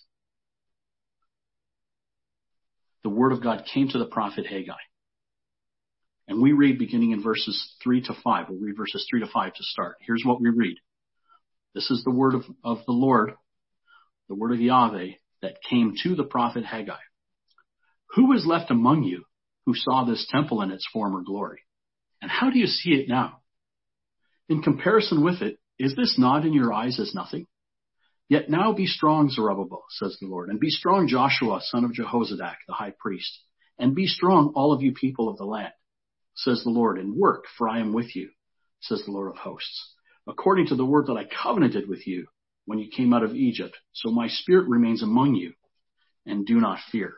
the word of God came to the prophet Haggai. And we read beginning in verses 3 to 5. We'll read verses 3 to 5 to start. Here's what we read. This is the word of the Lord, the word of Yahweh that came to the prophet Haggai. Who is left among you who saw this temple in its former glory? And how do you see it now? In comparison with it, is this not in your eyes as nothing? Yet now be strong, Zerubbabel, says the Lord, and be strong, Joshua, son of Jehozadak, the high priest, and be strong, all of you people of the land, says the Lord, and work, for I am with you, says the Lord of hosts, according to the word that I covenanted with you when you came out of Egypt. So my spirit remains among you, and do not fear.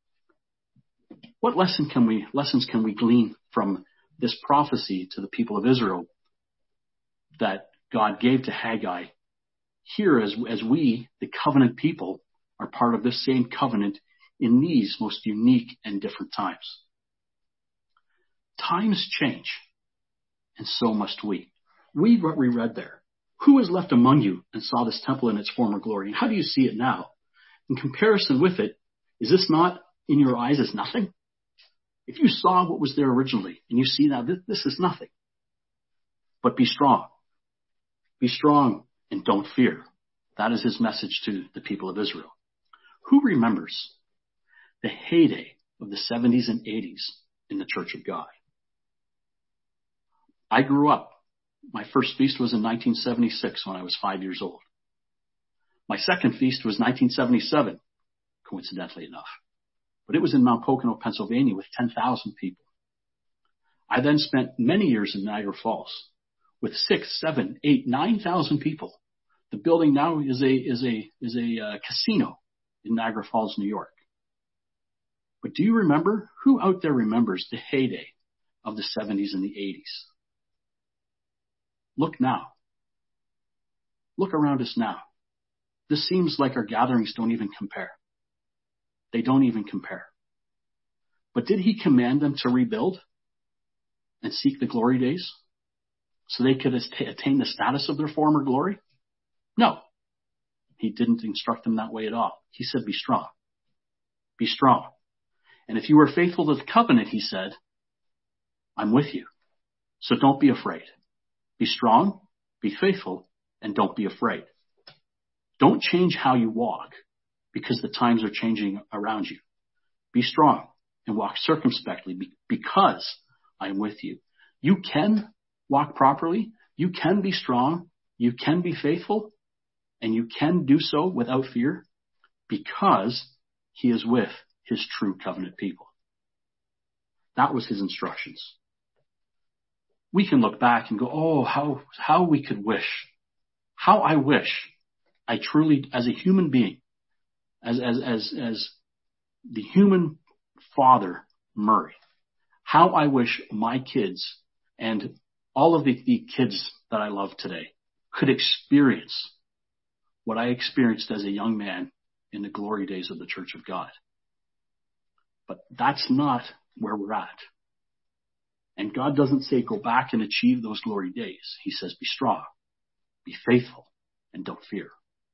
What lessons can we glean from this prophecy to the people of Israel that God gave to Haggai here as we, the covenant people, are part of this same covenant in these most unique and different times? Times change, and so must we. Read what we read there. Who is left among you and saw this temple in its former glory? And how do you see it now? In comparison with it, is this not in your eyes as nothing? If you saw what was there originally and you see now, this is nothing. But be strong. Be strong and don't fear. That is his message to the people of Israel. Who remembers the heyday of the 70s and 80s in the Church of God? I grew up. My first feast was in 1976 when I was 5 years old. My second feast was 1977, coincidentally enough. But it was in Mount Pocono, Pennsylvania with 10,000 people. I then spent many years in Niagara Falls with 6, 7, 8, 9,000 people. The building now is a casino in Niagara Falls, New York. But do you remember? Who out there remembers the heyday of the 70s and the 80s? Look now. Look around us now. This seems like our gatherings don't even compare. They don't even compare. But did he command them to rebuild and seek the glory days so they could attain the status of their former glory? No. He didn't instruct them that way at all. He said, be strong. Be strong. And if you are faithful to the covenant, he said, I'm with you. So don't be afraid. Be strong, be faithful, and don't be afraid. Don't change how you walk because the times are changing around you. Be strong and walk circumspectly because I am with you. You can walk properly. You can be strong. You can be faithful. And you can do so without fear because he is with his true covenant people. That was his instructions. We can look back and go, oh, how we could wish. How I wish I truly, as a human being, as the human father, Murray, how I wish my kids and all of the kids that I love today could experience what I experienced as a young man in the glory days of the Church of God. But that's not where we're at. And God doesn't say go back and achieve those glory days. He says be strong, be faithful, and don't fear.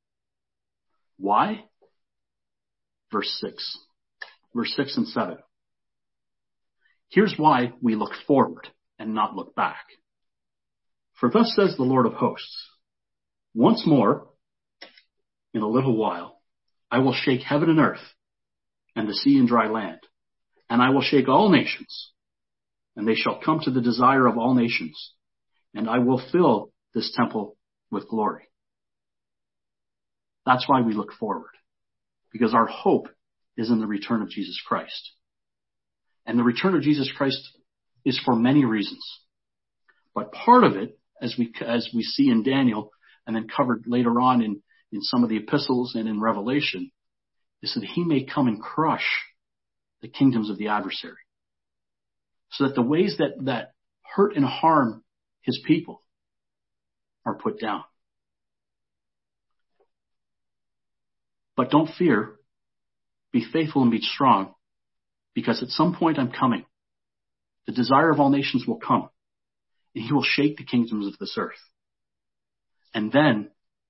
Why? Verse 6 and 7. Here's why we look forward and not look back. For thus says the Lord of hosts, once more, in a little while, I will shake heaven and earth and the sea and dry land, and I will shake all nations, and they shall come to the desire of all nations, and I will fill this temple with glory. That's why we look forward, because our hope is in the return of Jesus Christ. And the return of Jesus Christ is for many reasons. But part of it, as we see in Daniel, and then covered later on in some of the epistles and in Revelation, is that he may come and crush the kingdoms of the adversary. So that the ways that hurt and harm his people are put down. But don't fear. Be faithful and be strong, because at some point I'm coming. The desire of all nations will come, and he will shake the kingdoms of this earth. And then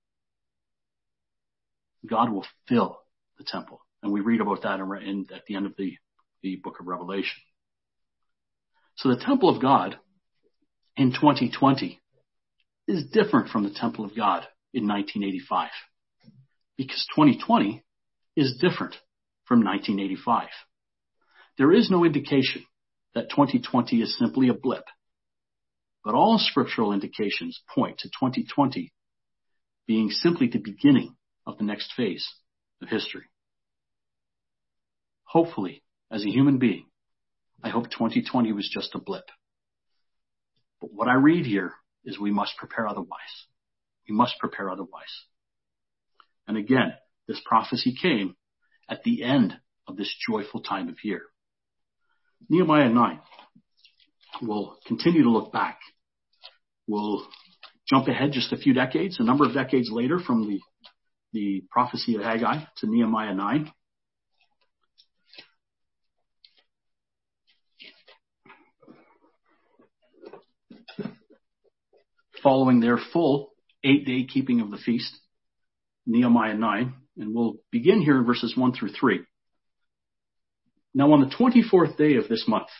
God will fill the temple. And we read about that at the end of the book of Revelation. So the temple of God in 2020 is different from the temple of God in 1985. Because 2020 is different from 1985. There is no indication that 2020 is simply a blip. But all scriptural indications point to 2020 being simply the beginning of the next phase of history. Hopefully, as a human being, I hope 2020 was just a blip. But what I read here is we must prepare otherwise. We must prepare otherwise. And again, this prophecy came at the end of this joyful time of year. Nehemiah 9. We'll continue to look back. We'll jump ahead just a few decades, a number of decades later from the prophecy of Haggai to Nehemiah 9. Following their full 8-day keeping of the feast, Nehemiah 9, and we'll begin here in verses 1 through 3. Now on the 24th day of this month,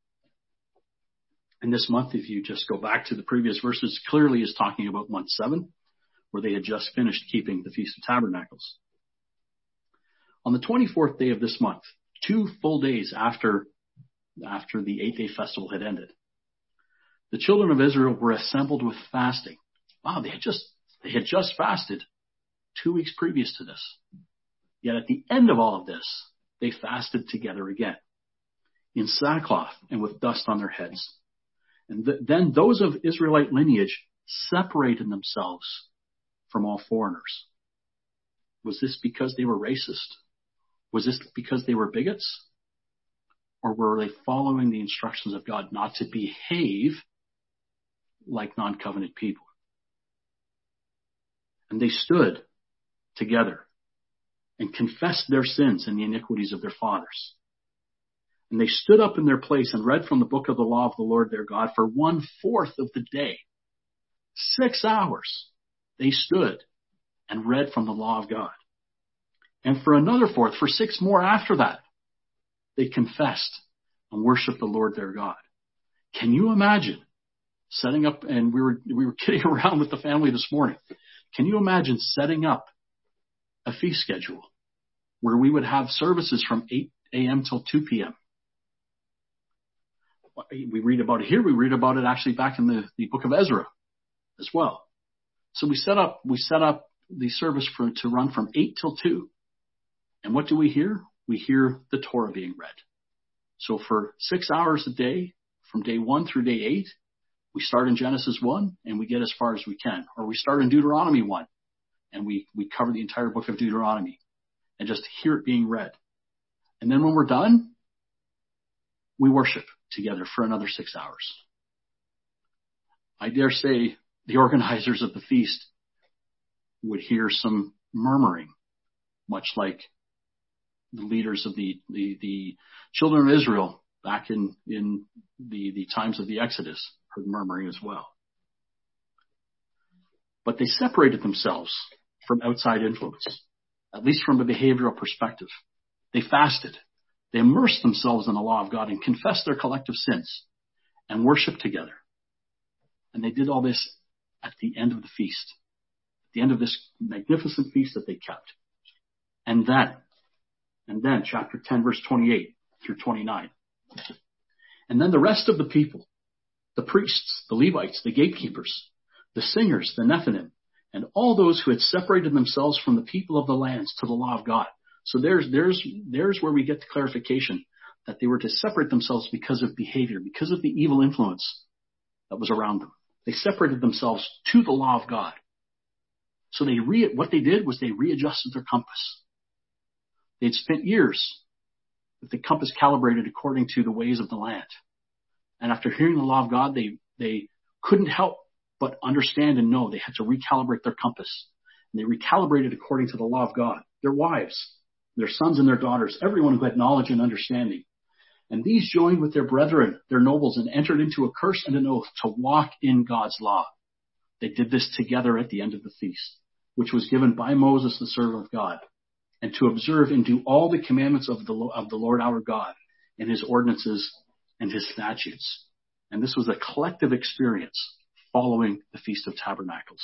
and this month, if you just go back to the previous verses, clearly is talking about month 7, where they had just finished keeping the Feast of Tabernacles. On the 24th day of this month, 2 full days after the 8-day festival had ended, the children of Israel were assembled with fasting. Wow, they had just fasted 2 weeks previous to this. Yet at the end of all of this, they fasted together again, in sackcloth and with dust on their heads. And then those of Israelite lineage separated themselves from all foreigners. Was this because they were racist? Was this because they were bigots? Or were they following the instructions of God not to behave like non-covenant people? And they stood together and confessed their sins and the iniquities of their fathers. And they stood up in their place and read from the book of the law of the Lord their God for 1/4 of the day. 6 hours they stood and read from the law of God. And for another 1/4, for 6 more after that, they confessed and worshiped the Lord their God. Can you imagine setting up, and we were kidding around with the family this morning. Can you imagine setting up a feast schedule where we would have services from 8 a.m. till 2 p.m.? We read about it here. We read about it actually back in the book of Ezra as well. So we set up the service to run from 8 till 2. And what do we hear? We hear the Torah being read. So for 6 hours a day, from day 1 through day 8, we start in Genesis 1 and we get as far as we can. Or we start in Deuteronomy 1 and we cover the entire book of Deuteronomy and just hear it being read. And then when we're done, we worship together for another 6 hours. I dare say the organizers of the feast would hear some murmuring, much like the leaders of the children of Israel back in the times of the Exodus heard murmuring as well. But they separated themselves from outside influence, at least from a behavioral perspective. They fasted. They immersed themselves in the law of God and confessed their collective sins and worshiped together. And they did all this at the end of the feast, at the end of this magnificent feast that they kept. And then chapter 10, verse 28 through 29. And then the rest of the people, the priests, the Levites, the gatekeepers, the singers, the Nethinim, and all those who had separated themselves from the people of the lands to the law of God. So there's where we get the clarification that they were to separate themselves because of behavior, because of the evil influence that was around them. They separated themselves to the law of God. So what they did was they readjusted their compass. They'd spent years with the compass calibrated according to the ways of the land. And after hearing the law of God, they couldn't help but understand and know they had to recalibrate their compass. And they recalibrated according to the law of God. Their wives, their sons and their daughters, everyone who had knowledge and understanding. And these joined with their brethren, their nobles, and entered into a curse and an oath to walk in God's law. They did this together at the end of the feast, which was given by Moses, the servant of God, and to observe and do all the commandments of the Lord our God and his ordinances and his statutes. And this was a collective experience following the Feast of Tabernacles.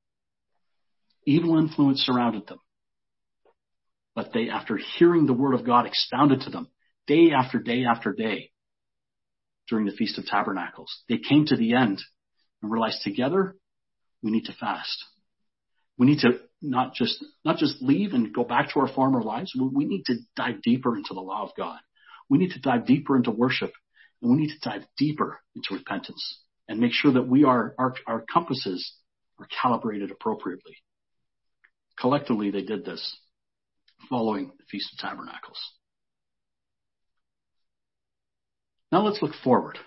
Evil influence surrounded them. But they, after hearing the word of God expounded to them day after day after day during the Feast of Tabernacles, they came to the end and realized together we need to fast. We need to not just leave and go back to our former lives. We need to dive deeper into the law of God. We need to dive deeper into worship, and we need to dive deeper into repentance and make sure that our compasses are calibrated appropriately. Collectively, they did this following the Feast of Tabernacles. Now let's look forward.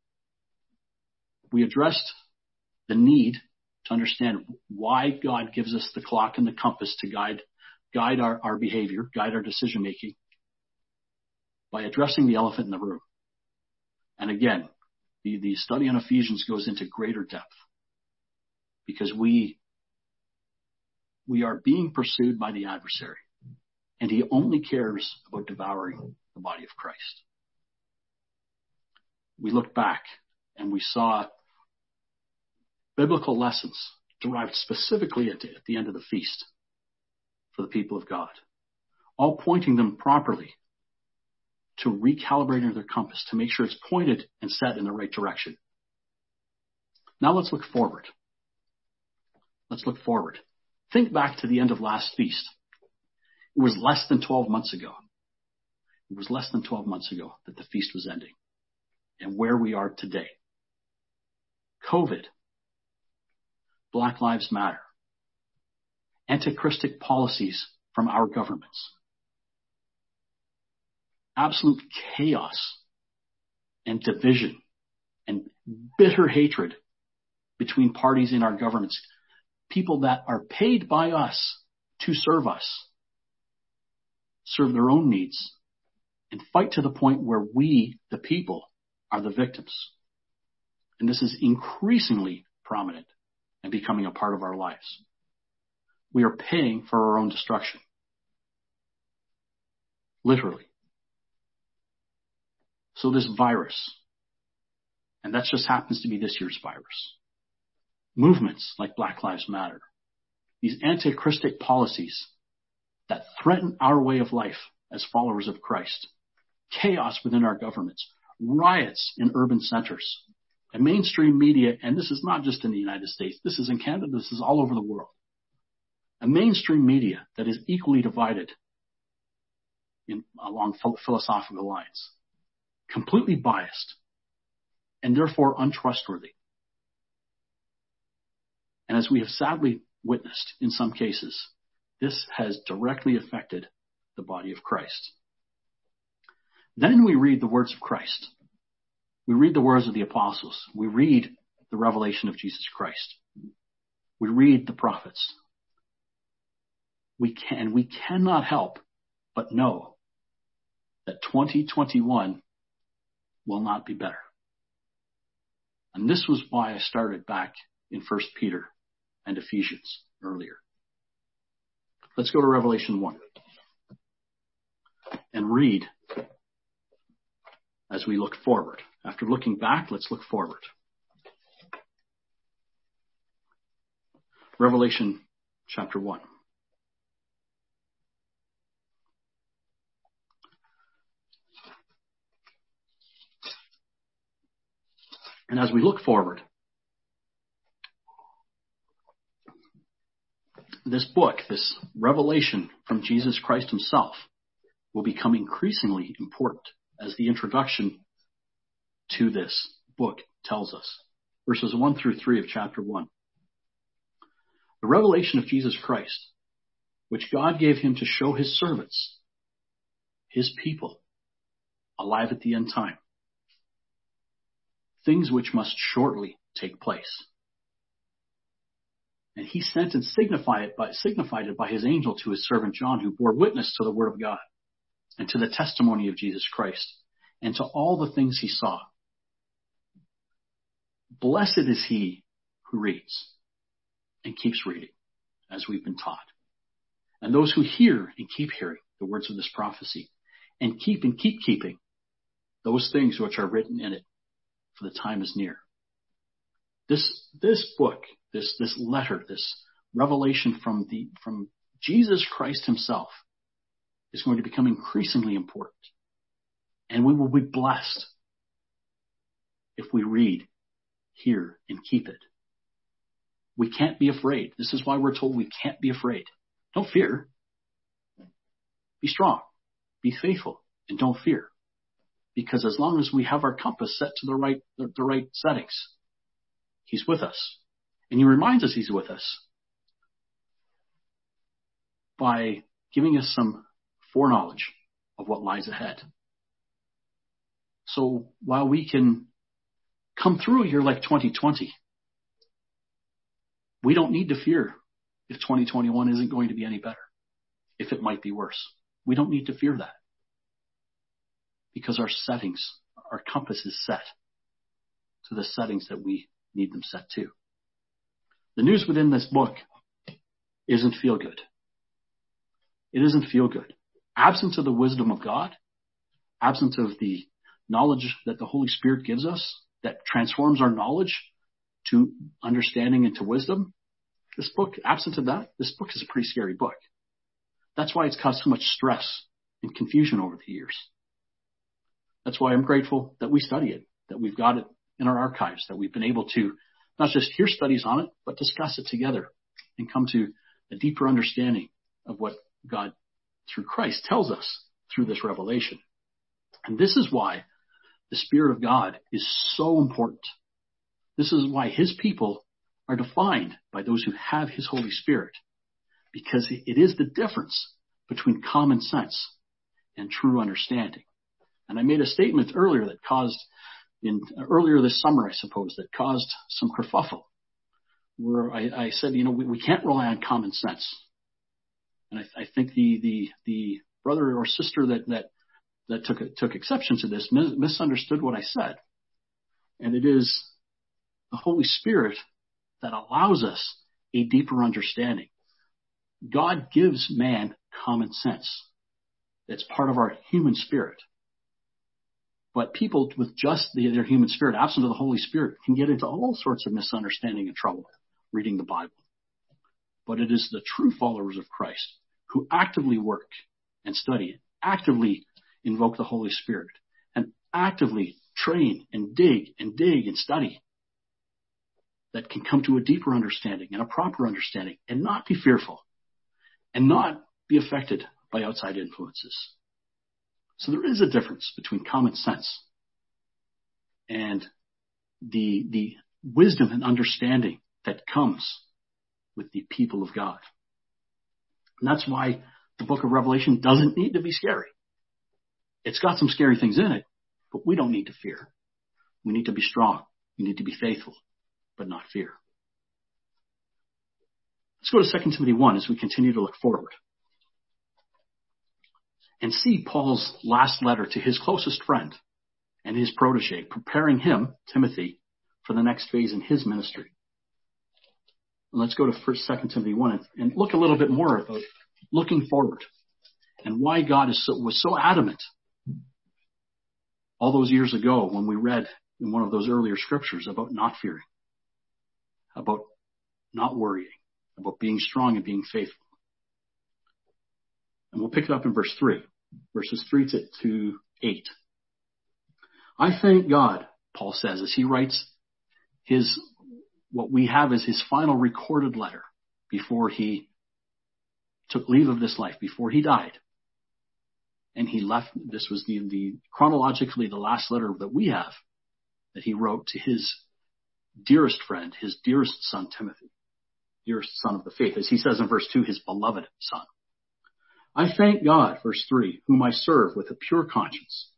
We addressed the need to understand why God gives us the clock and the compass to guide our behavior, guide our decision making by addressing the elephant in the room. And again, the study on Ephesians goes into greater depth because we are being pursued by the adversary, and he only cares about devouring the body of Christ. We looked back and we saw biblical lessons derived specifically at the end of the feast for the people of God, all pointing them properly to recalibrating their compass to make sure it's pointed and set in the right direction. Now let's look forward. Let's look forward. Think back to the end of last feast. It was less than 12 months ago. It was less than 12 months ago that the feast was ending. And where we are today. COVID. Black Lives Matter. Antichristic policies from our governments. Absolute chaos and division and bitter hatred between parties in our governments. People that are paid by us to serve us, serve their own needs, and fight to the point where we, the people, are the victims. And this is increasingly prominent and becoming a part of our lives. We are paying for our own destruction. Literally. So this virus, and that just happens to be this year's virus, movements like Black Lives Matter, these antichristic policies that threaten our way of life as followers of Christ, chaos within our governments, riots in urban centers, and mainstream media, and this is not just in the United States, this is in Canada, this is all over the world. A mainstream media that is equally divided along philosophical lines, completely biased, and therefore untrustworthy. And as we have sadly witnessed in some cases, this has directly affected the body of Christ. Then we read the words of Christ. We read the words of the apostles. We read the revelation of Jesus Christ. We read the prophets. We cannot help but know that 2021 will not be better. And this was why I started back in 1 Peter and Ephesians earlier. Let's go to Revelation 1 and read as we look forward. After looking back, let's look forward. Revelation chapter 1. And as we look forward, this book, this revelation from Jesus Christ himself, will become increasingly important as the introduction to this book tells us. Verses 1 through 3 of chapter 1. The revelation of Jesus Christ, which God gave him to show his servants, his people, alive at the end time, things which must shortly take place. And he sent and signified it by his angel to his servant John, who bore witness to the word of God and to the testimony of Jesus Christ and to all the things he saw. Blessed is he who reads and keeps reading, as we've been taught, and those who hear and keep hearing the words of this prophecy, and keep keeping those things which are written in it, for the time is near. This book, this letter, this revelation from Jesus Christ himself is going to become increasingly important. And we will be blessed if we read, hear, and keep it. We can't be afraid. This is why we're told we can't be afraid. Don't fear. Be strong. Be faithful. And don't fear. Because as long as we have our compass set to the right settings, he's with us. And he reminds us he's with us by giving us some foreknowledge of what lies ahead. So while we can come through a year like 2020, we don't need to fear if 2021 isn't going to be any better, if it might be worse. We don't need to fear that because our compass is set to the settings that we need them set to. The news within this book isn't feel good. It isn't feel good. Absent of the wisdom of God, absent of the knowledge that the Holy Spirit gives us, that transforms our knowledge to understanding and to wisdom, this book, absent of that, this book is a pretty scary book. That's why it's caused so much stress and confusion over the years. That's why I'm grateful that we study it, that we've got it in our archives, that we've been able to not just hear studies on it, but discuss it together and come to a deeper understanding of what God, through Christ, tells us through this revelation. And this is why the Spirit of God is so important. This is why His people are defined by those who have His Holy Spirit, because it is the difference between common sense and true understanding. And I made a statement earlier earlier this summer, I suppose, that caused some kerfuffle, where I said, we can't rely on common sense. And I think the brother or sister that took exception to this misunderstood what I said. And it is the Holy Spirit that allows us a deeper understanding. God gives man common sense. It's part of our human spirit. But people with just their human spirit, absent of the Holy Spirit, can get into all sorts of misunderstanding and trouble reading the Bible. But it is the true followers of Christ who actively work and study, actively invoke the Holy Spirit, and actively train and dig and study, that can come to a deeper understanding and a proper understanding and not be fearful and not be affected by outside influences. So there is a difference between common sense and the wisdom and understanding that comes with the people of God. And that's why the book of Revelation doesn't need to be scary. It's got some scary things in it, but we don't need to fear. We need to be strong. We need to be faithful, but not fear. Let's go to 2 Timothy 1 as we continue to look forward and see Paul's last letter to his closest friend and his protege, preparing him, Timothy, for the next phase in his ministry. And let's go to 2 Timothy 1 and look a little bit more about looking forward and why God was so adamant all those years ago when we read in one of those earlier scriptures about not fearing, about not worrying, about being strong and being faithful. And we'll pick it up in verse 3, verses 3 to 8. I thank God, Paul says, as he writes what we have as his final recorded letter before he took leave of this life, before he died. And he left, this was the chronologically the last letter that we have that he wrote to his dearest friend, his dearest son, Timothy, dearest son of the faith, as he says in verse 2, his beloved son. I thank God, verse 3, whom I serve with a pure conscience,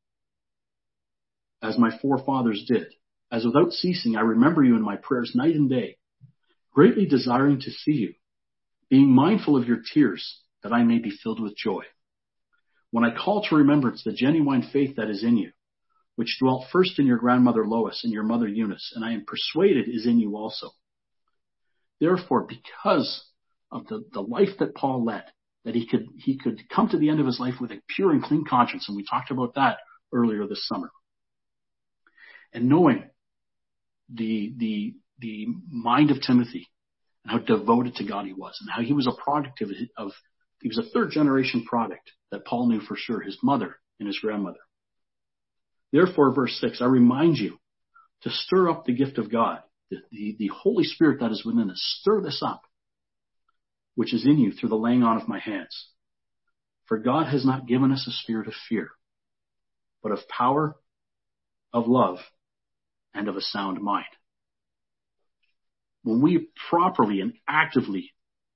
as my forefathers did, as without ceasing I remember you in my prayers night and day, greatly desiring to see you, being mindful of your tears, that I may be filled with joy. When I call to remembrance the genuine faith that is in you, which dwelt first in your grandmother Lois and your mother Eunice, and I am persuaded is in you also. Therefore, because of the life that Paul led, that he could come to the end of his life with a pure and clean conscience, and we talked about that earlier this summer. And knowing the mind of Timothy and how devoted to God he was, and how he was a product he was a third generation product that Paul knew for sure, his mother and his grandmother. Therefore, verse 6, I remind you to stir up the gift of God, the Holy Spirit that is within us. Stir this up, which is in you through the laying on of my hands. For God has not given us a spirit of fear, but of power, of love, and of a sound mind. When we properly and actively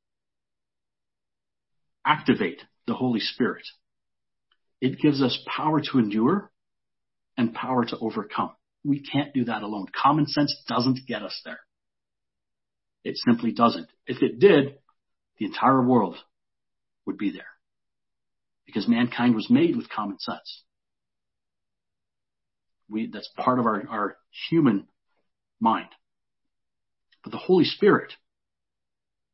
activate the Holy Spirit, it gives us power to endure and power to overcome. We can't do that alone. Common sense doesn't get us there. It simply doesn't. If it did, the entire world would be there, because mankind was made with common sense. That's part of our human mind. But the Holy Spirit,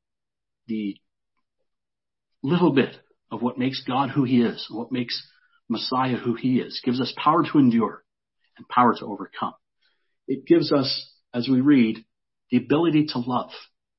the little bit of what makes God who he is, what makes Messiah who he is, gives us power to endure and power to overcome. It gives us, as we read, the ability to love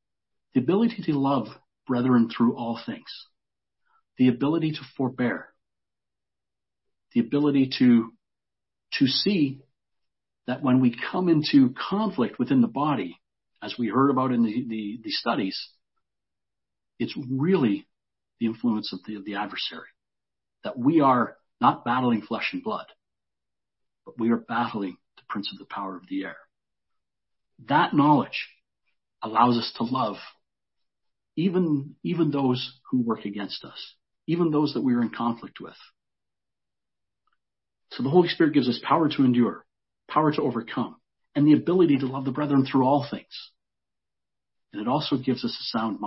brethren through all things, the ability to forbear, the ability to see that when we come into conflict within the body, as we heard about in the studies, it's really the influence of the adversary, that we are not battling flesh and blood, but we are battling the prince of the power of the air. That knowledge allows us to love even those who work against us, even those that we are in conflict with. So the Holy Spirit gives us power to endure, power to overcome, and the ability to love the brethren through all things. And it also gives us a sound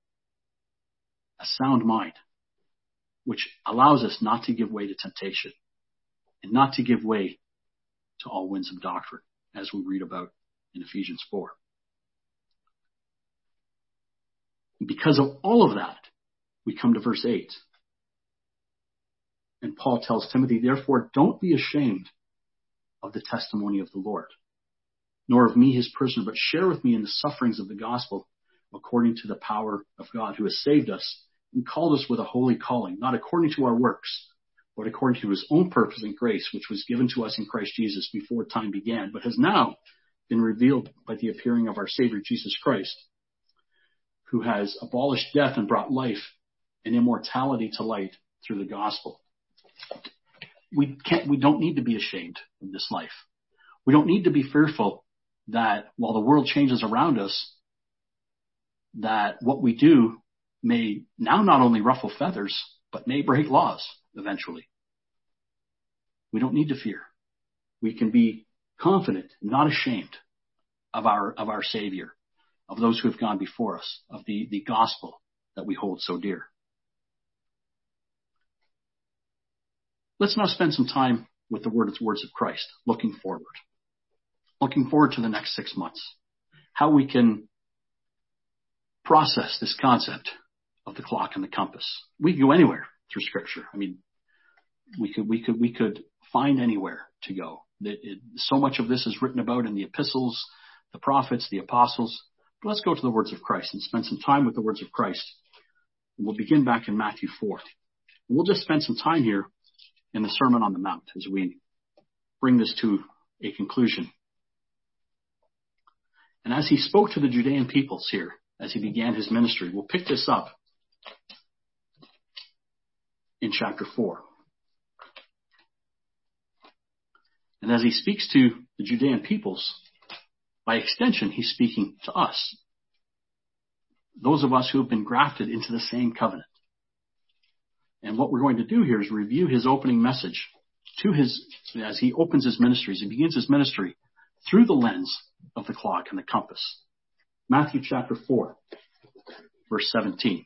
mind, which allows us not to give way to temptation and not to give way to all winds of doctrine, as we read about in Ephesians 4. Because of all of that, we come to verse 8. And Paul tells Timothy, therefore, don't be ashamed of the testimony of the Lord, nor of me, his prisoner, but share with me in the sufferings of the gospel according to the power of God, who has saved us and called us with a holy calling, not according to our works, but according to his own purpose and grace, which was given to us in Christ Jesus before time began, but has now been revealed by the appearing of our Savior Jesus Christ, who has abolished death and brought life and immortality to light through the gospel. We don't need to be ashamed of this life. We don't need to be fearful that while the world changes around us, that what we do may now not only ruffle feathers, but may break laws eventually. We don't need to fear. We can be confident, not ashamed of our Savior, of those who have gone before us, of the gospel that we hold so dear. Let's now spend some time with the words of Christ, looking forward to the next 6 months, how we can process this concept of the clock and the compass. We can go anywhere through Scripture. I mean, we could find anywhere to go. So much of this is written about in the epistles, the prophets, the apostles. But let's go to the words of Christ and spend some time with the words of Christ. And we'll begin back in Matthew 4. And we'll just spend some time here in the Sermon on the Mount as we bring this to a conclusion. And as he spoke to the Judean peoples here, as he began his ministry, we'll pick this up in chapter 4. And as he speaks to the Judean peoples, by extension, he's speaking to us, those of us who have been grafted into the same covenant. And what we're going to do here is review his opening message as he opens his ministries. He begins his ministry through the lens of the clock and the compass. Matthew chapter 4, verse 17.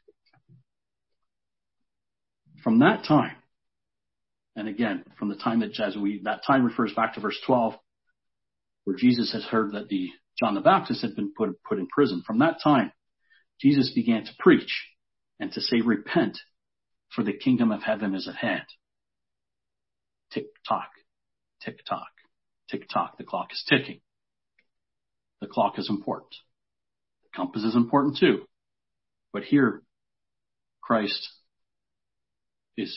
From that time, and again, from the time that time refers back to verse 12, where Jesus has heard that John the Baptist had been put in prison. From that time, Jesus began to preach and to say, repent, for the kingdom of heaven is at hand. Tick tock, tick tock, tick tock. The clock is ticking. The clock is important. The compass is important too. But here, Christ is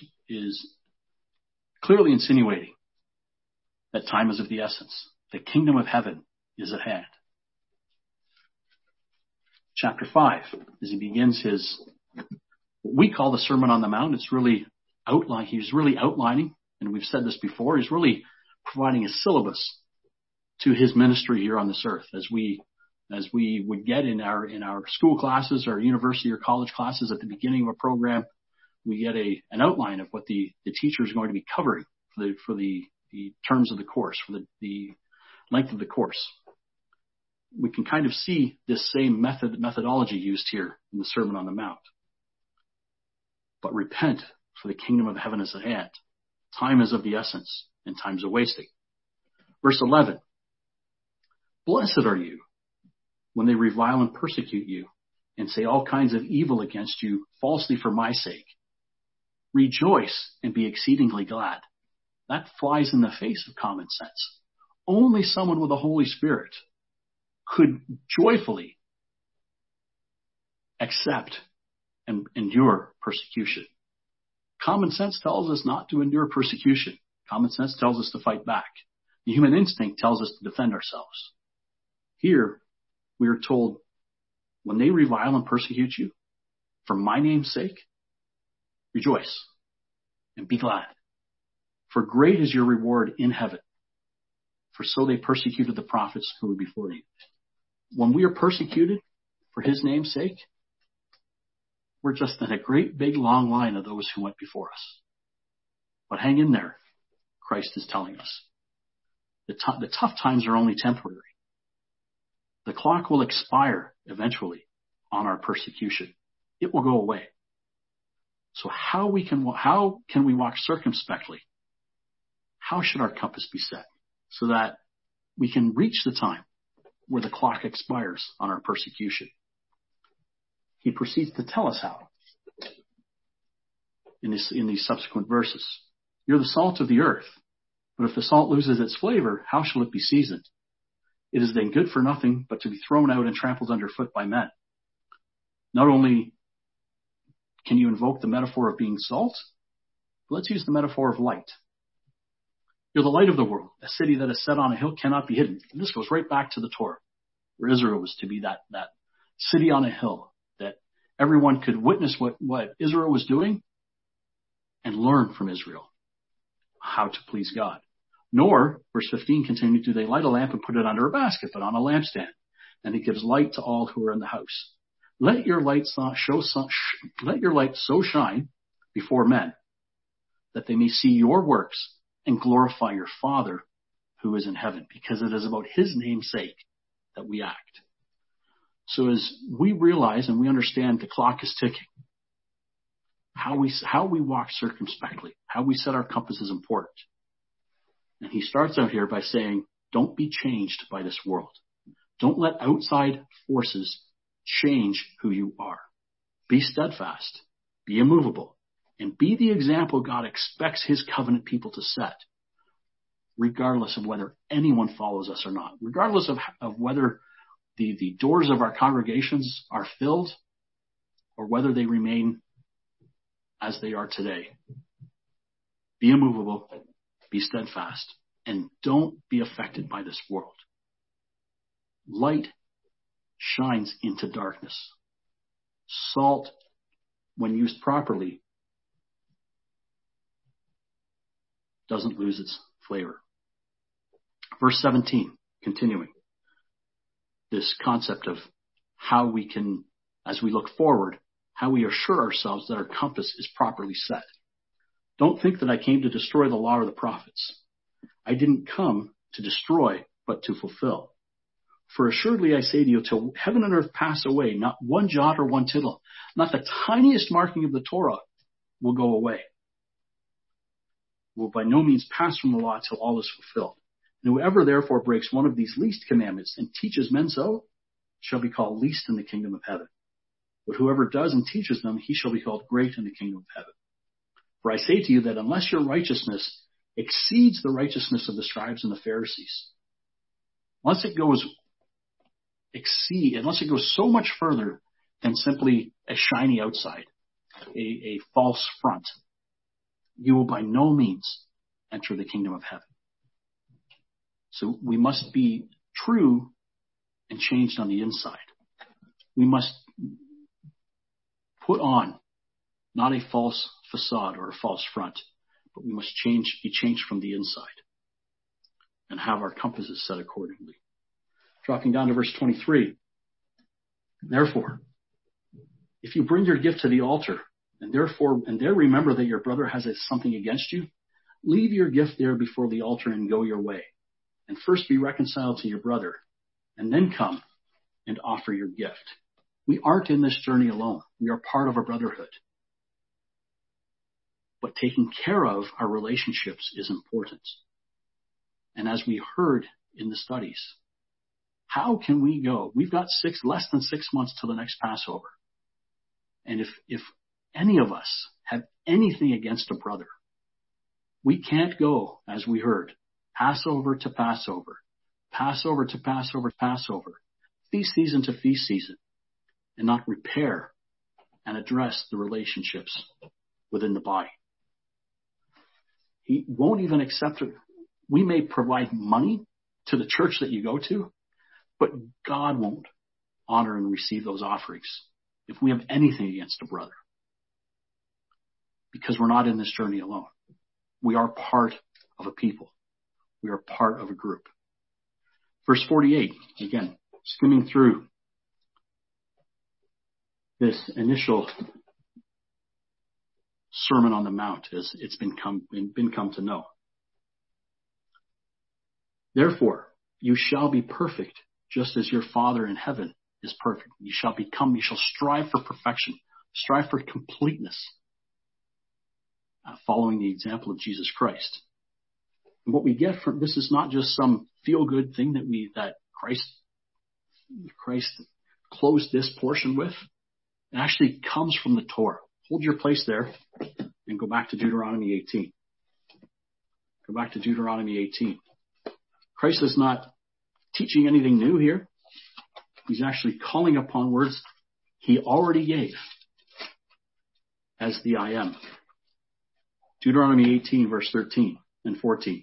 clearly insinuating that time is of the essence. The kingdom of heaven is at hand. Chapter 5, as he begins what we call the Sermon on the Mount, he's really outlining, and we've said this before, he's really providing a syllabus to his ministry here on this earth, as we would get in our school classes, our university or college classes at the beginning of a program. We get an outline of what the teacher is going to be covering for the terms of the course, for the length of the course. We can kind of see this same methodology used here in the Sermon on the Mount. But repent, for the kingdom of heaven is at hand. Time is of the essence, and time's a wasting. Verse 11. Blessed are you when they revile and persecute you and say all kinds of evil against you falsely for my sake. Rejoice and be exceedingly glad. That flies in the face of common sense. Only someone with the Holy Spirit could joyfully accept and endure persecution. Common sense tells us not to endure persecution. Common sense tells us to fight back. The human instinct tells us to defend ourselves. Here, we are told, when they revile and persecute you, for my name's sake, rejoice and be glad. For great is your reward in heaven. For so they persecuted the prophets who were before you. When we are persecuted for his name's sake, we're just in a great big long line of those who went before us. But hang in there, Christ is telling us. The tough times are only temporary. The clock will expire eventually on our persecution. It will go away. So how can we walk circumspectly? How should our compass be set so that we can reach the time where the clock expires on our persecution? He proceeds to tell us how in these subsequent verses. You're the salt of the earth, but if the salt loses its flavor, how shall it be seasoned? It is then good for nothing but to be thrown out and trampled underfoot by men. Not only can you invoke the metaphor of being salt, but let's use the metaphor of light. You're the light of the world. A city that is set on a hill cannot be hidden. And this goes right back to the Torah, where Israel was to be that city on a hill, that everyone could witness what Israel was doing and learn from Israel how to please God. Nor, verse 15 continued, do they light a lamp and put it under a basket, but on a lampstand, and it gives light to all who are in the house. Let your light so shine before men that they may see your works and glorify your Father who is in heaven, because it is about his name's sake that we act. So as we realize and we understand the clock is ticking, how we walk circumspectly, how we set our compass is important. And he starts out here by saying, don't be changed by this world. Don't let outside forces change who you are. Be steadfast, be immovable, and be the example God expects his covenant people to set, regardless of whether anyone follows us or not, regardless of whether the doors of our congregations are filled or whether they remain as they are today. Be immovable, be steadfast, and don't be affected by this world. Light shines into darkness. Salt, when used properly, doesn't lose its flavor. Verse 17, continuing. This concept of how we can, as we look forward, how we assure ourselves that our compass is properly set. Don't think that I came to destroy the law or the prophets. I didn't come to destroy, but to fulfill. For assuredly I say to you, till heaven and earth pass away, not one jot or one tittle, not the tiniest marking of the Torah will go away. Will by no means pass from the law till all is fulfilled. And whoever therefore breaks one of these least commandments and teaches men so, shall be called least in the kingdom of heaven. But whoever does and teaches them, he shall be called great in the kingdom of heaven. For I say to you that unless your righteousness exceeds the righteousness of the scribes and the Pharisees, unless it goes so much further than simply a shiny outside, a false front, you will by no means enter the kingdom of heaven. So we must be true and changed on the inside. We must put on not a false facade or a false front, but we must be changed from the inside and have our compasses set accordingly. Dropping down to verse 23. Therefore, if you bring your gift to the altar and there remember that your brother has something against you, leave your gift there before the altar and go your way. And first be reconciled to your brother, and then come and offer your gift. We aren't in this journey alone. We are part of a brotherhood. But taking care of our relationships is important. And as we heard in the studies, how can we go? We've got less than 6 months till the next Passover. And if any of us have anything against a brother, we can't go, as we heard, Passover to Passover, Passover to Passover, Passover, feast season to feast season, and not repair and address the relationships within the body. He won't even accept it. We may provide money to the church that you go to, but God won't honor and receive those offerings if we have anything against a brother. Because we're not in this journey alone. We are part of a people. We are part of a group. Verse 48, again, skimming through this initial Sermon on the Mount as it's been come to know. Therefore, you shall be perfect, just as your Father in heaven is perfect. You shall strive for perfection, strive for completeness, following the example of Jesus Christ. And what we get from this is not just some feel-good thing that Christ closed this portion with. It actually comes from the Torah. Hold your place there and go back to Deuteronomy 18. Go back to Deuteronomy 18. Christ is not teaching anything new here. He's actually calling upon words he already gave as the I am. Deuteronomy 18, verse 13 and 14.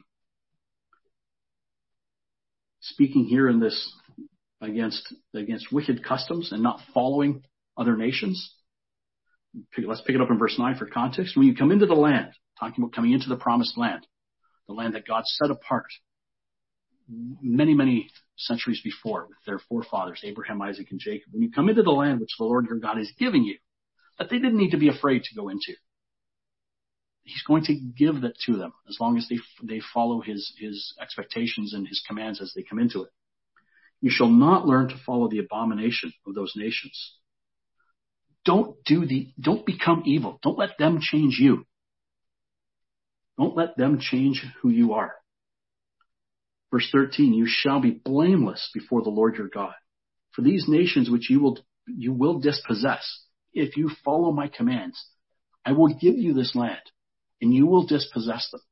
Speaking here in this against wicked customs and not following other nations. Let's pick it up in verse 9 for context. When you come into the land, talking about coming into the promised land, the land that God set apart many, many centuries before with their forefathers, Abraham, Isaac, and Jacob. When you come into the land which the Lord your God is giving you, that they didn't need to be afraid to go into. He's going to give that to them as long as they follow his expectations and his commands as they come into it. You shall not learn to follow the abomination of those nations. Don't become evil. Don't let them change you. Don't let them change who you are. Verse 13, you shall be blameless before the Lord your God. For these nations which you will dispossess, if you follow my commands, I will give you this land, and you will dispossess them.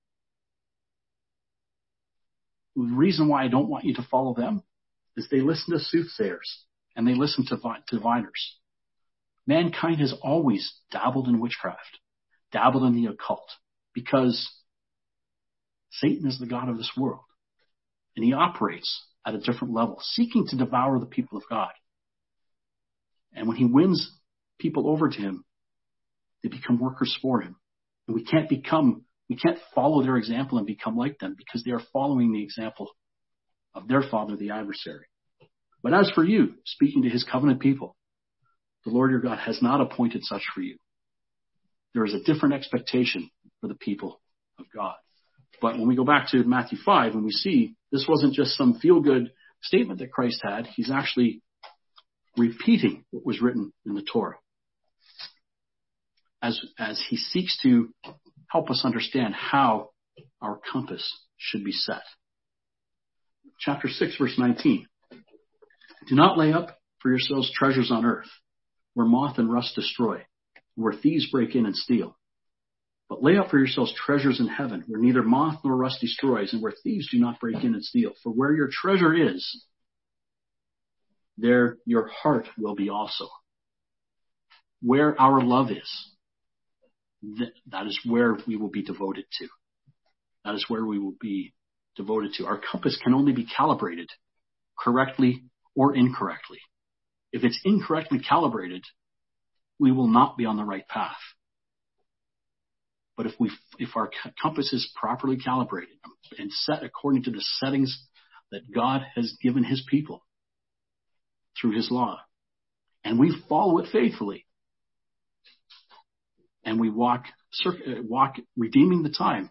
The reason why I don't want you to follow them is they listen to soothsayers, and they listen to diviners. Mankind has always dabbled in witchcraft, dabbled in the occult, because Satan is the god of this world. And he operates at a different level, seeking to devour the people of God. And when he wins people over to him, they become workers for him. And we can't follow their example and become like them because they are following the example of their father, the adversary. But as for you, speaking to his covenant people, the Lord your God has not appointed such for you. There is a different expectation for the people of God. But when we go back to Matthew 5 and we see this wasn't just some feel-good statement that Christ had, he's actually repeating what was written in the Torah as he seeks to help us understand how our compass should be set. Chapter 6, verse 19. Do not lay up for yourselves treasures on earth, where moth and rust destroy, where thieves break in and steal. But lay up for yourselves treasures in heaven, where neither moth nor rust destroys, and where thieves do not break in and steal. For where your treasure is, there your heart will be also. Where our love is, that is where we will be devoted to. That is where we will be devoted to. Our compass can only be calibrated correctly or incorrectly. If it's incorrectly calibrated, we will not be on the right path. But if our compass is properly calibrated and set according to the settings that God has given his people through his law, and we follow it faithfully, and we walk redeeming the time,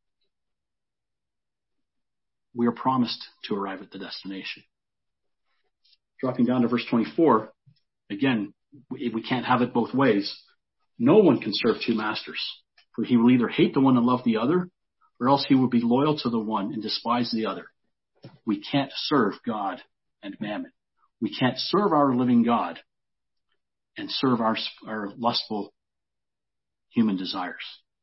we are promised to arrive at the destination. Dropping down to verse 24, again, we can't have it both ways. No one can serve two masters. For he will either hate the one and love the other, or else he will be loyal to the one and despise the other. We can't serve God and mammon. We can't serve our living God and serve our lustful human desires.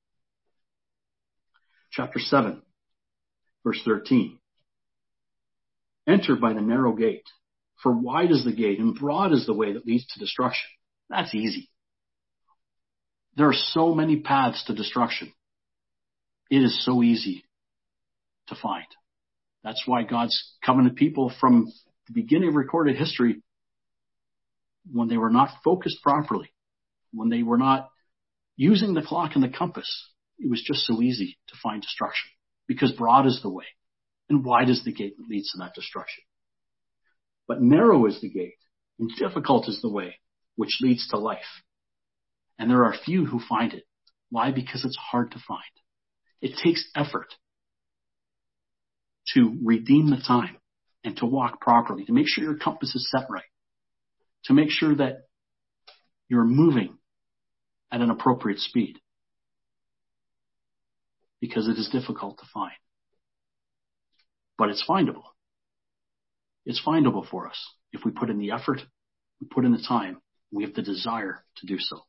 Chapter 7, verse 13. Enter by the narrow gate, for wide is the gate and broad is the way that leads to destruction. That's easy. There are so many paths to destruction. It is so easy to find. That's why God's covenant people from the beginning of recorded history, when they were not focused properly, when they were not using the clock and the compass, it was just so easy to find destruction, because broad is the way and wide is the gate that leads to that destruction. But narrow is the gate and difficult is the way which leads to life. And there are few who find it. Why? Because it's hard to find. It takes effort to redeem the time and to walk properly, to make sure your compass is set right, to make sure that you're moving at an appropriate speed, because it is difficult to find. But it's findable. It's findable for us if we put in the effort, we put in the time, we have the desire to do so.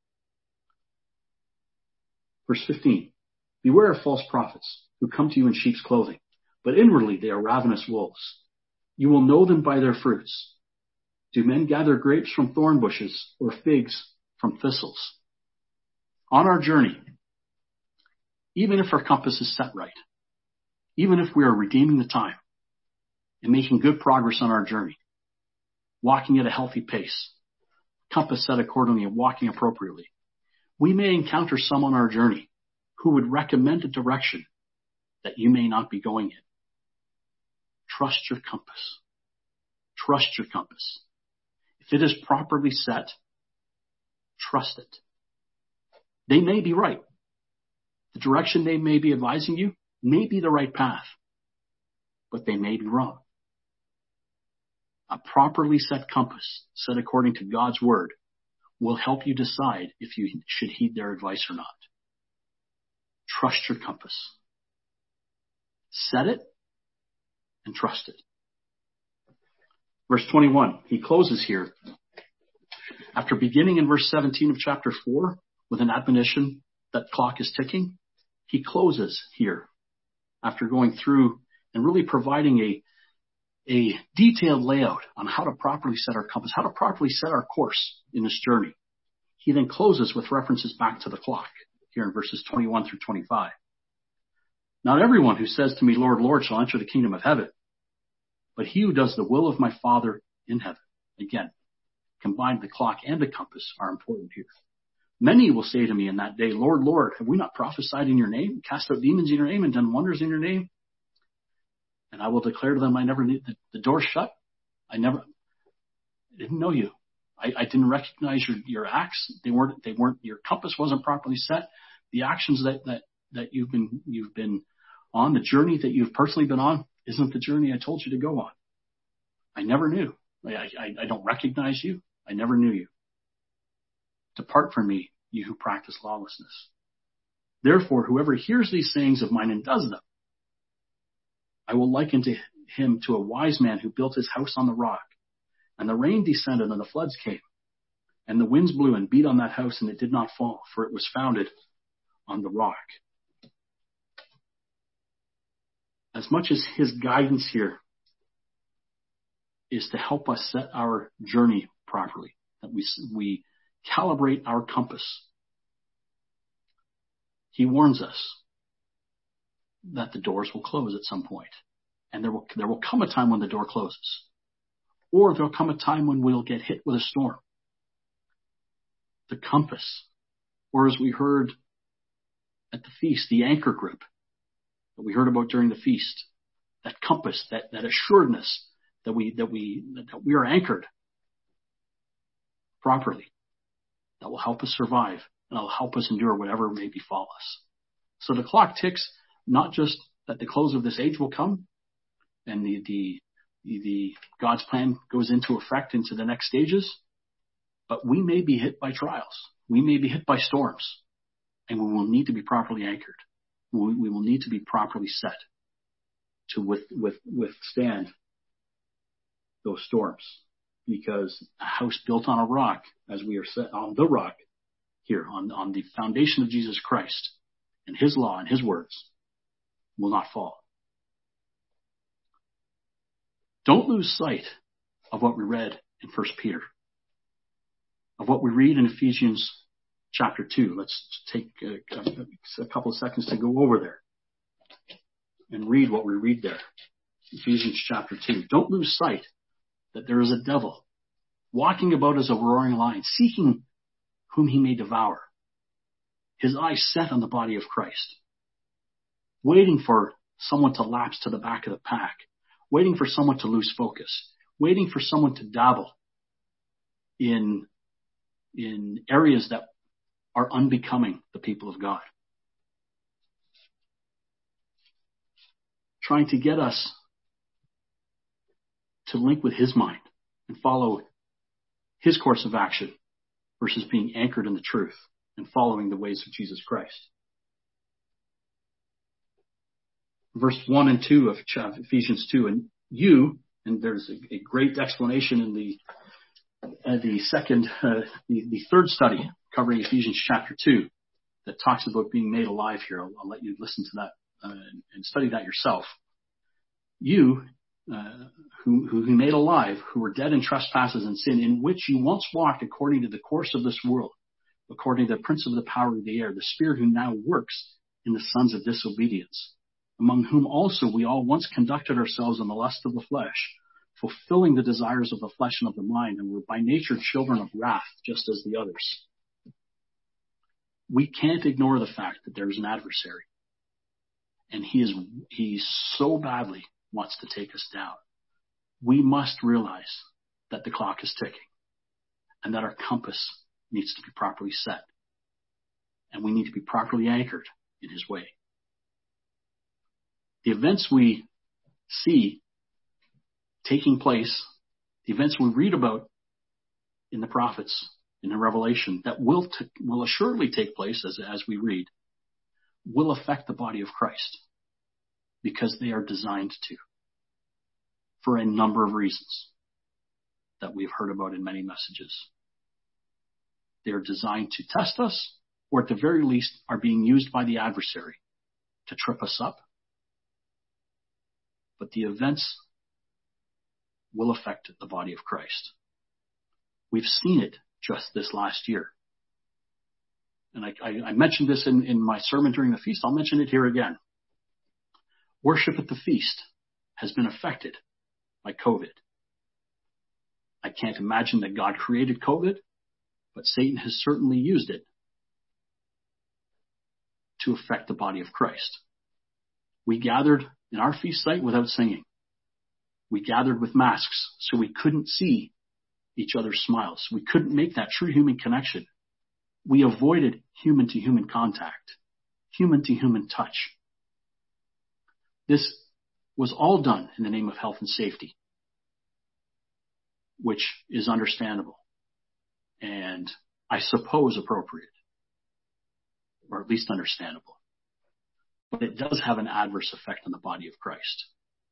Verse 15, beware of false prophets who come to you in sheep's clothing, but inwardly they are ravenous wolves. You will know them by their fruits. Do men gather grapes from thorn bushes or figs from thistles? On our journey, even if our compass is set right, even if we are redeeming the time and making good progress on our journey, walking at a healthy pace, compass set accordingly and walking appropriately, we may encounter some on our journey who would recommend a direction that you may not be going in. Trust your compass. Trust your compass. If it is properly set, trust it. They may be right. The direction they may be advising you may be the right path, but they may be wrong. A properly set compass, set according to God's word, will help you decide if you should heed their advice or not. Trust your compass. Set it and trust it. Verse 21, he closes here. After beginning in verse 17 of chapter 4 with an admonition that clock is ticking, he closes here after going through and really providing a detailed layout on how to properly set our compass, how to properly set our course in this journey. He then closes with references back to the clock here in verses 21 through 25. Not everyone who says to me, Lord, Lord, shall enter the kingdom of heaven, but he who does the will of my Father in heaven. Again, combined the clock and the compass are important here. Many will say to me in that day, Lord, Lord, have we not prophesied in your name, cast out demons in your name, and done wonders in your name? And I will declare to them, I never knew, the door shut. I didn't know you. I didn't recognize your acts. They weren't, your compass wasn't properly set. The actions that you've been on, the journey that you've personally been on, isn't the journey I told you to go on. I never knew. I don't recognize you. I never knew you. Depart from me, you who practice lawlessness. Therefore, whoever hears these sayings of mine and does them, I will liken to him to a wise man who built his house on the rock. And the rain descended and the floods came. And the winds blew and beat on that house and it did not fall, for it was founded on the rock. As much as his guidance here is to help us set our journey properly, that we calibrate our compass, he warns us that the doors will close at some point. And there will come a time when the door closes. Or there'll come a time when we'll get hit with a storm. The compass, or as we heard at the feast, the anchor grip that we heard about during the feast, that compass, that assuredness that we are anchored properly, that will help us survive and will help us endure whatever may befall us. So the clock ticks, not just that the close of this age will come and the God's plan goes into effect into the next stages, but we may be hit by trials. We may be hit by storms, and we will need to be properly anchored. We will need to be properly set to withstand those storms, because a house built on a rock, as we are set on the rock, here on the foundation of Jesus Christ and his law and his words will not fall. Don't lose sight of what we read in 1 Peter, of what we read in Ephesians chapter 2. Let's take a couple of seconds to go over there and read what we read there. Ephesians chapter 2. Don't lose sight that there is a devil walking about as a roaring lion, seeking whom he may devour. His eyes set on the body of Christ, waiting for someone to lapse to the back of the pack, waiting for someone to lose focus, waiting for someone to dabble in areas that are unbecoming the people of God. Trying to get us to link with his mind and follow his course of action versus being anchored in the truth and following the ways of Jesus Christ. Verse 1 and 2 of Ephesians 2, and there's a great explanation in the third study covering Ephesians chapter 2 that talks about being made alive here. I'll let you listen to that and study that yourself. You, who he made alive, who were dead in trespasses and sin, in which you once walked according to the course of this world, according to the prince of the power of the air, the spirit who now works in the sons of disobedience, among whom also we all once conducted ourselves in the lust of the flesh, fulfilling the desires of the flesh and of the mind, and were by nature children of wrath, just as the others. We can't ignore the fact that there's an adversary, and he so badly wants to take us down. We must realize that the clock is ticking and that our compass needs to be properly set, and we need to be properly anchored in his way. The events we see taking place, the events we read about in the prophets, in the Revelation, that will assuredly take place as we read, will affect the body of Christ because they are designed to, for a number of reasons that we've heard about in many messages. They are designed to test us, or at the very least are being used by the adversary to trip us up. But the events will affect the body of Christ. We've seen it just this last year. And I mentioned this in my sermon during the feast. I'll mention it here again. Worship at the feast has been affected by COVID. I can't imagine that God created COVID, but Satan has certainly used it to affect the body of Christ. We gathered in our feast site without singing. We gathered with masks so we couldn't see each other's smiles. We couldn't make that true human connection. We avoided human-to-human contact, human-to-human touch. This was all done in the name of health and safety, which is understandable and I suppose appropriate, or at least understandable. But it does have an adverse effect on the body of Christ.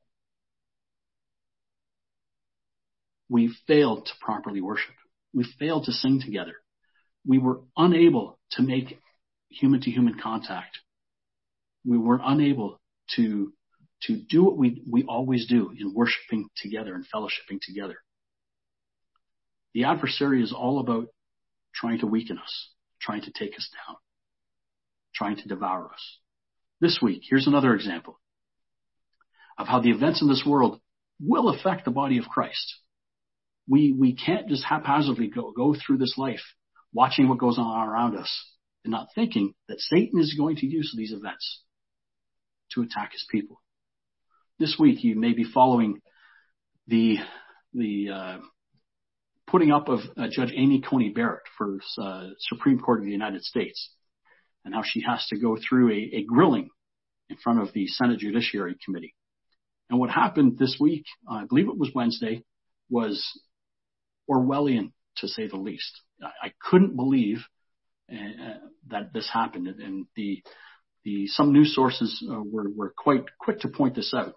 We failed to properly worship. We failed to sing together. We were unable to make human-to-human contact. We were unable to do what we always do in worshiping together and fellowshipping together. The adversary is all about trying to weaken us, trying to take us down, trying to devour us. This week, here's another example of how the events in this world will affect the body of Christ. We can't just haphazardly go through this life watching what goes on around us and not thinking that Satan is going to use these events to attack his people. This week, you may be following the putting up of Judge Amy Coney Barrett for Supreme Court of the United States, and how she has to go through a grilling in front of the Senate Judiciary Committee. And what happened this week, I believe it was Wednesday, was Orwellian, to say the least. I couldn't believe that this happened, and some news sources were quite quick to point this out.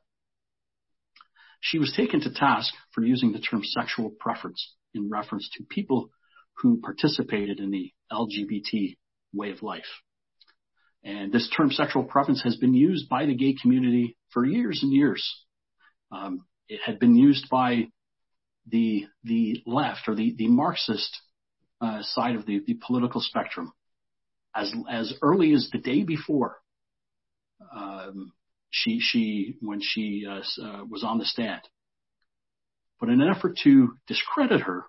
She was taken to task for using the term sexual preference in reference to people who participated in the LGBT way of life. And this term sexual preference has been used by the gay community for years and years. It had been used by the left or the Marxist side of the political spectrum as early as the day before when she was on the stand. But in an effort to discredit her,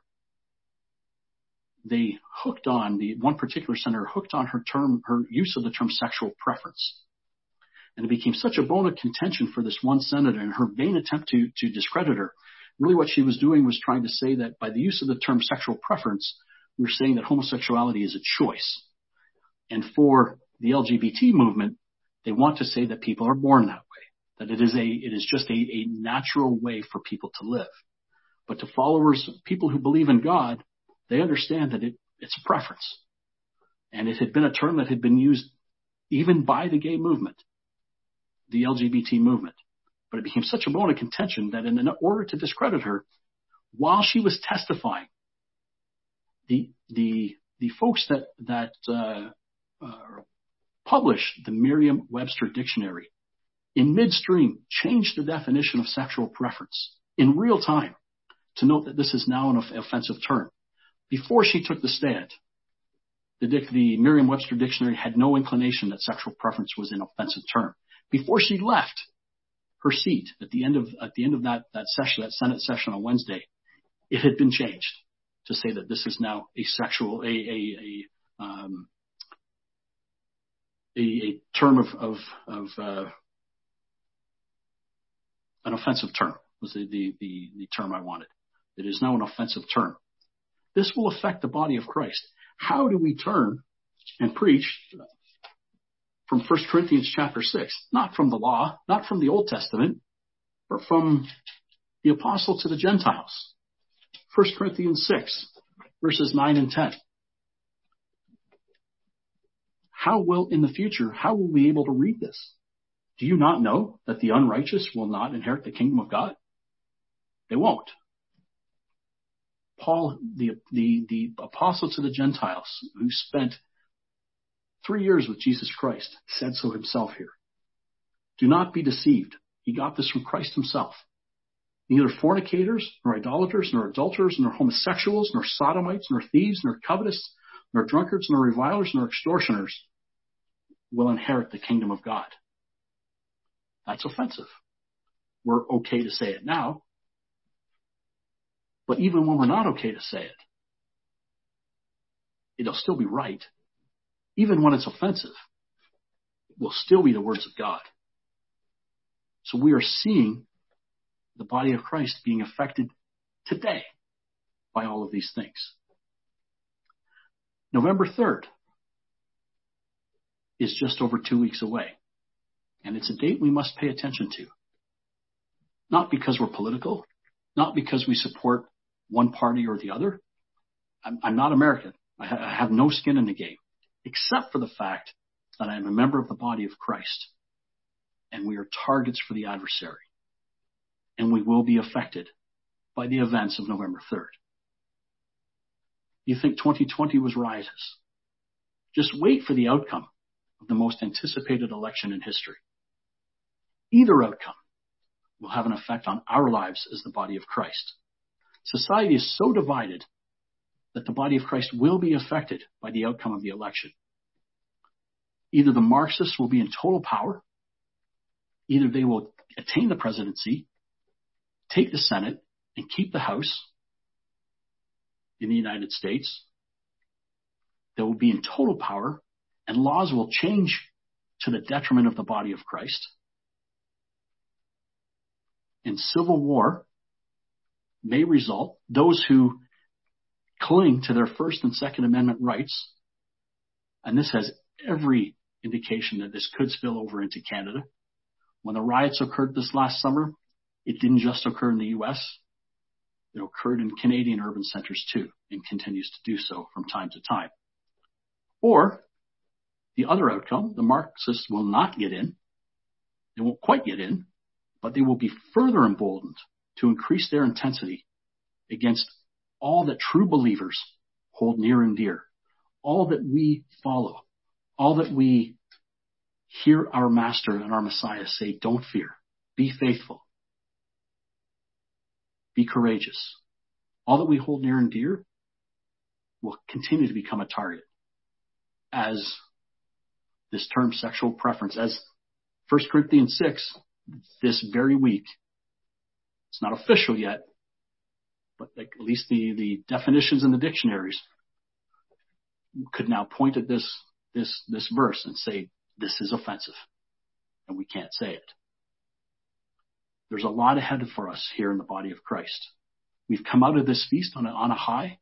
they one particular senator hooked on her use of the term sexual preference. And it became such a bone of contention for this one senator in her vain attempt to discredit her. Really what she was doing was trying to say that by the use of the term sexual preference, we're saying that homosexuality is a choice. And for the LGBT movement, they want to say that people are born that way, that it is just a natural way for people to live. But to followers, people who believe in God, they understand that it's a preference. And it had been a term that had been used even by the gay movement, the LGBT movement. But it became such a bone of contention that in order to discredit her, while she was testifying, the folks that published the Merriam-Webster dictionary in midstream changed the definition of sexual preference in real time to note that this is now an offensive term. Before she took the stand, the Merriam-Webster dictionary had no inclination that sexual preference was an offensive term. Before she left her seat at the end of that session, that Senate session on Wednesday, it had been changed to say that this is now a term of an offensive term was the term I wanted. It is now an offensive term. This will affect the body of Christ. How do we turn and preach from 1 Corinthians chapter 6? Not from the law, not from the Old Testament, but from the apostle to the Gentiles. 1 Corinthians 6, verses 9 and 10. How will we be able to read this? Do you not know that the unrighteous will not inherit the kingdom of God? They won't. Paul, the apostle to the Gentiles, who spent 3 years with Jesus Christ, said so himself here. Do not be deceived. He got this from Christ himself. Neither fornicators, nor idolaters, nor adulterers, nor homosexuals, nor sodomites, nor thieves, nor covetous, nor drunkards, nor revilers, nor extortioners will inherit the kingdom of God. That's offensive. We're okay to say it now. But even when we're not okay to say it, it'll still be right. Even when it's offensive, it will still be the words of God. So we are seeing the body of Christ being affected today by all of these things. November 3rd is just over 2 weeks away. And it's a date we must pay attention to. Not because we're political, not because we support one party or the other. I'm not American. I have no skin in the game, except for the fact that I am a member of the body of Christ. And we are targets for the adversary. And we will be affected by the events of November 3rd. You think 2020 was riotous? Just wait for the outcome of the most anticipated election in history. Either outcome will have an effect on our lives as the body of Christ. Society is so divided that the body of Christ will be affected by the outcome of the election. Either the Marxists will be in total power, either they will attain the presidency, take the Senate, and keep the House in the United States. They will be in total power, and laws will change to the detriment of the body of Christ. And civil war may result. Those who cling to their First and Second Amendment rights, and this has every indication that this could spill over into Canada. When the riots occurred this last summer, it didn't just occur in the U.S., it occurred in Canadian urban centers too, and continues to do so from time to time. Or the other outcome, the Marxists will not get in. They won't quite get in, but they will be further emboldened to increase their intensity against all that true believers hold near and dear, all that we follow, all that we hear our Master and our Messiah say, don't fear, be faithful, be courageous. All that we hold near and dear will continue to become a target as this term sexual preference, as 1 Corinthians 6, this very week, it's not official yet, but at least the definitions in the dictionaries could now point at this verse and say, this is offensive, and we can't say it. There's a lot ahead for us here in the body of Christ. We've come out of this feast on a high,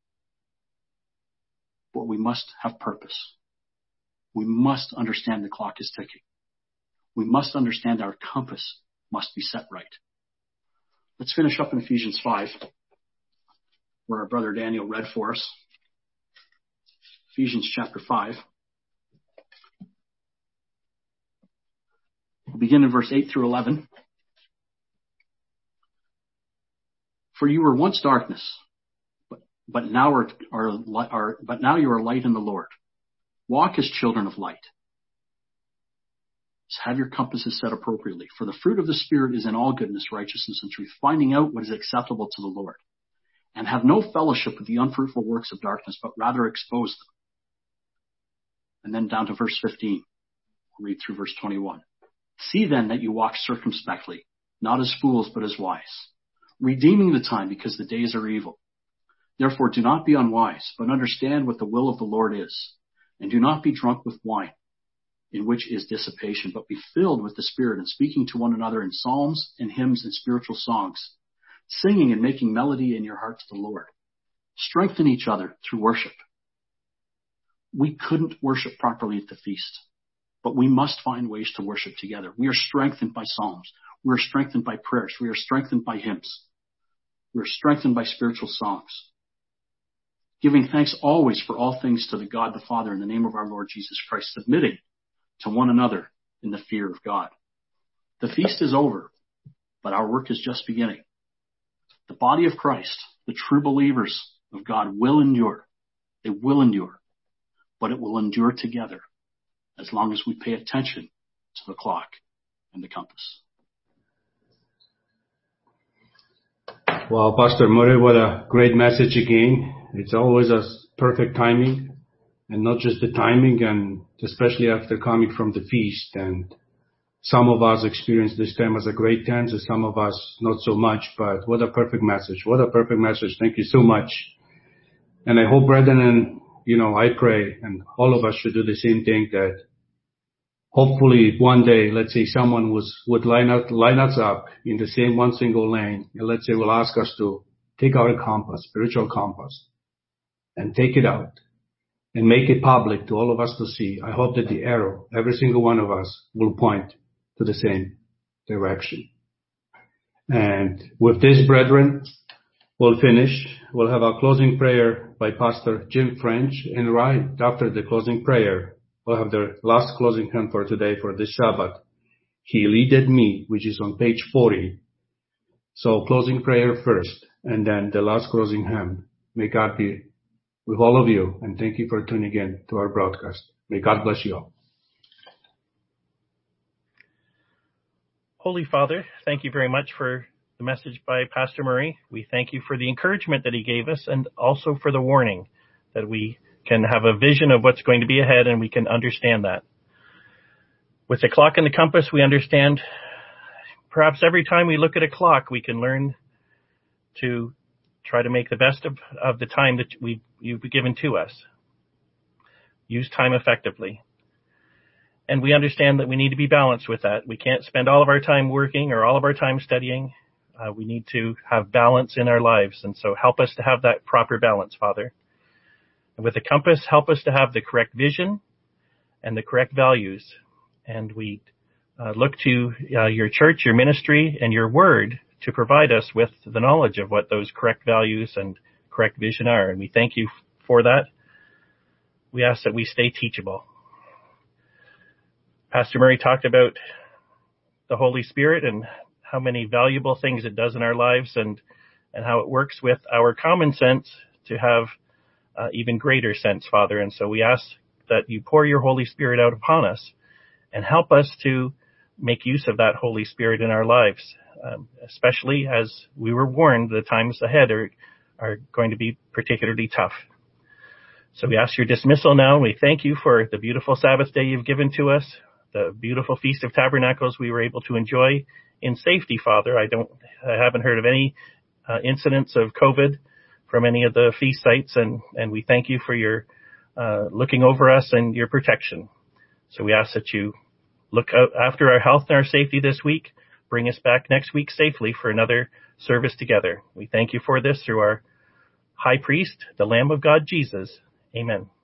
but we must have purpose. We must understand the clock is ticking. We must understand our compass must be set right. Let's finish up in Ephesians 5, where our brother Daniel read for us. Ephesians chapter 5. We'll begin in verse 8 through 11. For you were once darkness, but now you are light in the Lord. Walk as children of light. So have your compasses set appropriately. For the fruit of the Spirit is in all goodness, righteousness, and truth, finding out what is acceptable to the Lord. And have no fellowship with the unfruitful works of darkness, but rather expose them. And then down to verse 15. We'll read through verse 21. See then that you walk circumspectly, not as fools, but as wise, redeeming the time because the days are evil. Therefore do not be unwise, but understand what the will of the Lord is. And do not be drunk with wine, in which is dissipation, but be filled with the Spirit, and speaking to one another in psalms and hymns and spiritual songs, singing and making melody in your heart to the Lord. Strengthen each other through worship. We couldn't worship properly at the feast, but we must find ways to worship together. We are strengthened by psalms. We are strengthened by prayers. We are strengthened by hymns. We are strengthened by spiritual songs. Giving thanks always for all things to the God the Father in the name of our Lord Jesus Christ, submitting to one another in the fear of God. The feast is over, but our work is just beginning. The body of Christ, the true believers of God, will endure. They will endure, but it will endure together as long as we pay attention to the clock and the compass. Well, Pastor Murray, what a great message again. It's always a perfect timing, and not just the timing, and especially after coming from the feast. And some of us experience this time as a great tense, and some of us not so much, but what a perfect message. What a perfect message. Thank you so much. And I hope, brethren, and I pray, and all of us should do the same thing, that hopefully one day, let's say someone would line us up in the same one single lane, and let's say will ask us to take our compass, spiritual compass, and take it out and make it public to all of us to see. I hope that the arrow, every single one of us, will point to the same direction. And with this, brethren, we'll finish. We'll have our closing prayer by Pastor Jim French, and right after the closing prayer, we'll have the last closing hymn for today for this Shabbat. He leaded me, which is on page 40. So closing prayer first, and then the last closing hymn. May God be with all of you, and thank you for tuning in to our broadcast. May God bless you all. Holy Father, thank you very much for the message by Pastor Murray. We thank you for the encouragement that he gave us, and also for the warning that we can have a vision of what's going to be ahead, and we can understand that. With the clock and the compass, we understand perhaps every time we look at a clock, we can learn to try to make the best of the time that you've given to us. Use time effectively. And we understand that we need to be balanced with that. We can't spend all of our time working or all of our time studying. We need to have balance in our lives. And so help us to have that proper balance, Father. And with the compass, help us to have the correct vision and the correct values. And we look to your church, your ministry, and your word to provide us with the knowledge of what those correct values and correct vision are. And we thank you for that. We ask that we stay teachable. Pastor Murray talked about the Holy Spirit and how many valuable things it does in our lives, and how it works with our common sense to have even greater sense, Father. And so we ask that you pour your Holy Spirit out upon us and help us to make use of that Holy Spirit in our lives, especially as we were warned the times ahead are going to be particularly tough. So we ask your dismissal now. We thank you for the beautiful Sabbath day you've given to us, the beautiful Feast of Tabernacles we were able to enjoy in safety, Father. I haven't heard of any incidents of COVID from any of the feast sites, and we thank you for your looking over us and your protection. So we ask that you look out after our health and our safety this week. Bring us back next week safely for another service together. We thank you for this through our high priest, the Lamb of God, Jesus. Amen.